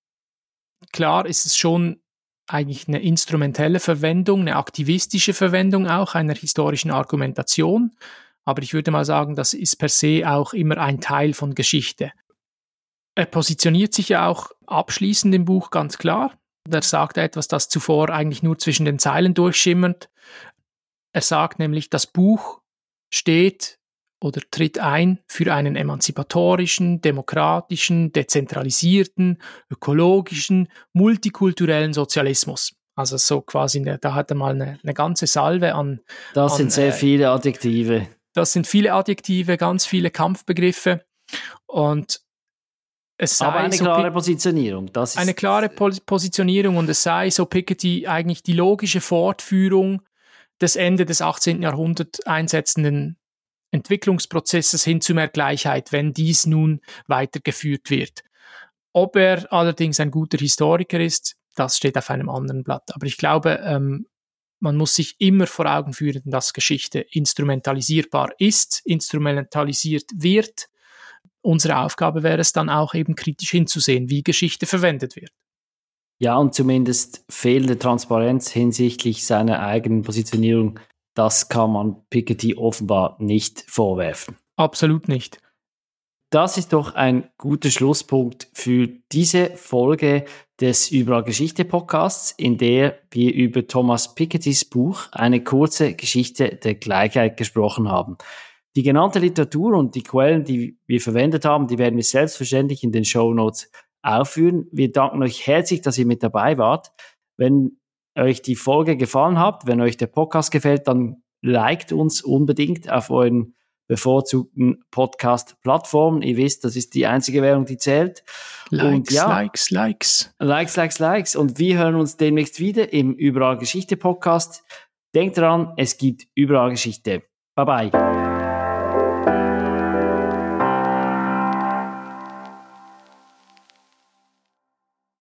klar ist es schon eigentlich eine instrumentelle Verwendung, eine aktivistische Verwendung auch einer historischen Argumentation. Aber ich würde mal sagen, das ist per se auch immer ein Teil von Geschichte. Er positioniert sich ja auch abschließend im Buch ganz klar. Er sagt etwas, das zuvor eigentlich nur zwischen den Zeilen durchschimmert. Er sagt nämlich, das Buch steht oder tritt ein für einen emanzipatorischen, demokratischen, dezentralisierten, ökologischen, multikulturellen Sozialismus. Also so quasi, eine, da hat er mal eine, eine ganze Salve an... Das an, sind sehr äh, viele Adjektive. Das sind viele Adjektive, ganz viele Kampfbegriffe und es sei aber eine so klare Pi- Positionierung. Das ist eine klare Po- Positionierung und es sei, so Piketty, eigentlich die logische Fortführung des Ende des achtzehnten Jahrhunderts einsetzenden Entwicklungsprozesses hin zu mehr Gleichheit, wenn dies nun weitergeführt wird. Ob er allerdings ein guter Historiker ist, das steht auf einem anderen Blatt. Aber ich glaube, ähm, man muss sich immer vor Augen führen, dass Geschichte instrumentalisierbar ist, instrumentalisiert wird. Unsere Aufgabe wäre es dann auch eben kritisch hinzusehen, wie Geschichte verwendet wird. Ja, und zumindest fehlende Transparenz hinsichtlich seiner eigenen Positionierung, das kann man Piketty offenbar nicht vorwerfen. Absolut nicht. das ist doch ein guter Schlusspunkt für diese Folge des Überall Geschichte Podcasts, in der wir über Thomas Pikettys Buch Eine kurze Geschichte der Gleichheit gesprochen haben. Die genannte Literatur und die Quellen, die wir verwendet haben, die werden wir selbstverständlich in den Shownotes aufführen. Wir danken euch herzlich, dass ihr mit dabei wart. Wenn euch die Folge gefallen hat, wenn euch der Podcast gefällt, dann liked uns unbedingt auf euren bevorzugten Podcast-Plattformen. Ihr wisst, das ist die einzige Währung, die zählt. Likes, und ja, Likes, Likes. Likes, Likes, Likes. Und wir hören uns demnächst wieder im Überall Geschichte Podcast. Denkt dran, es gibt überall Geschichte. Bye bye.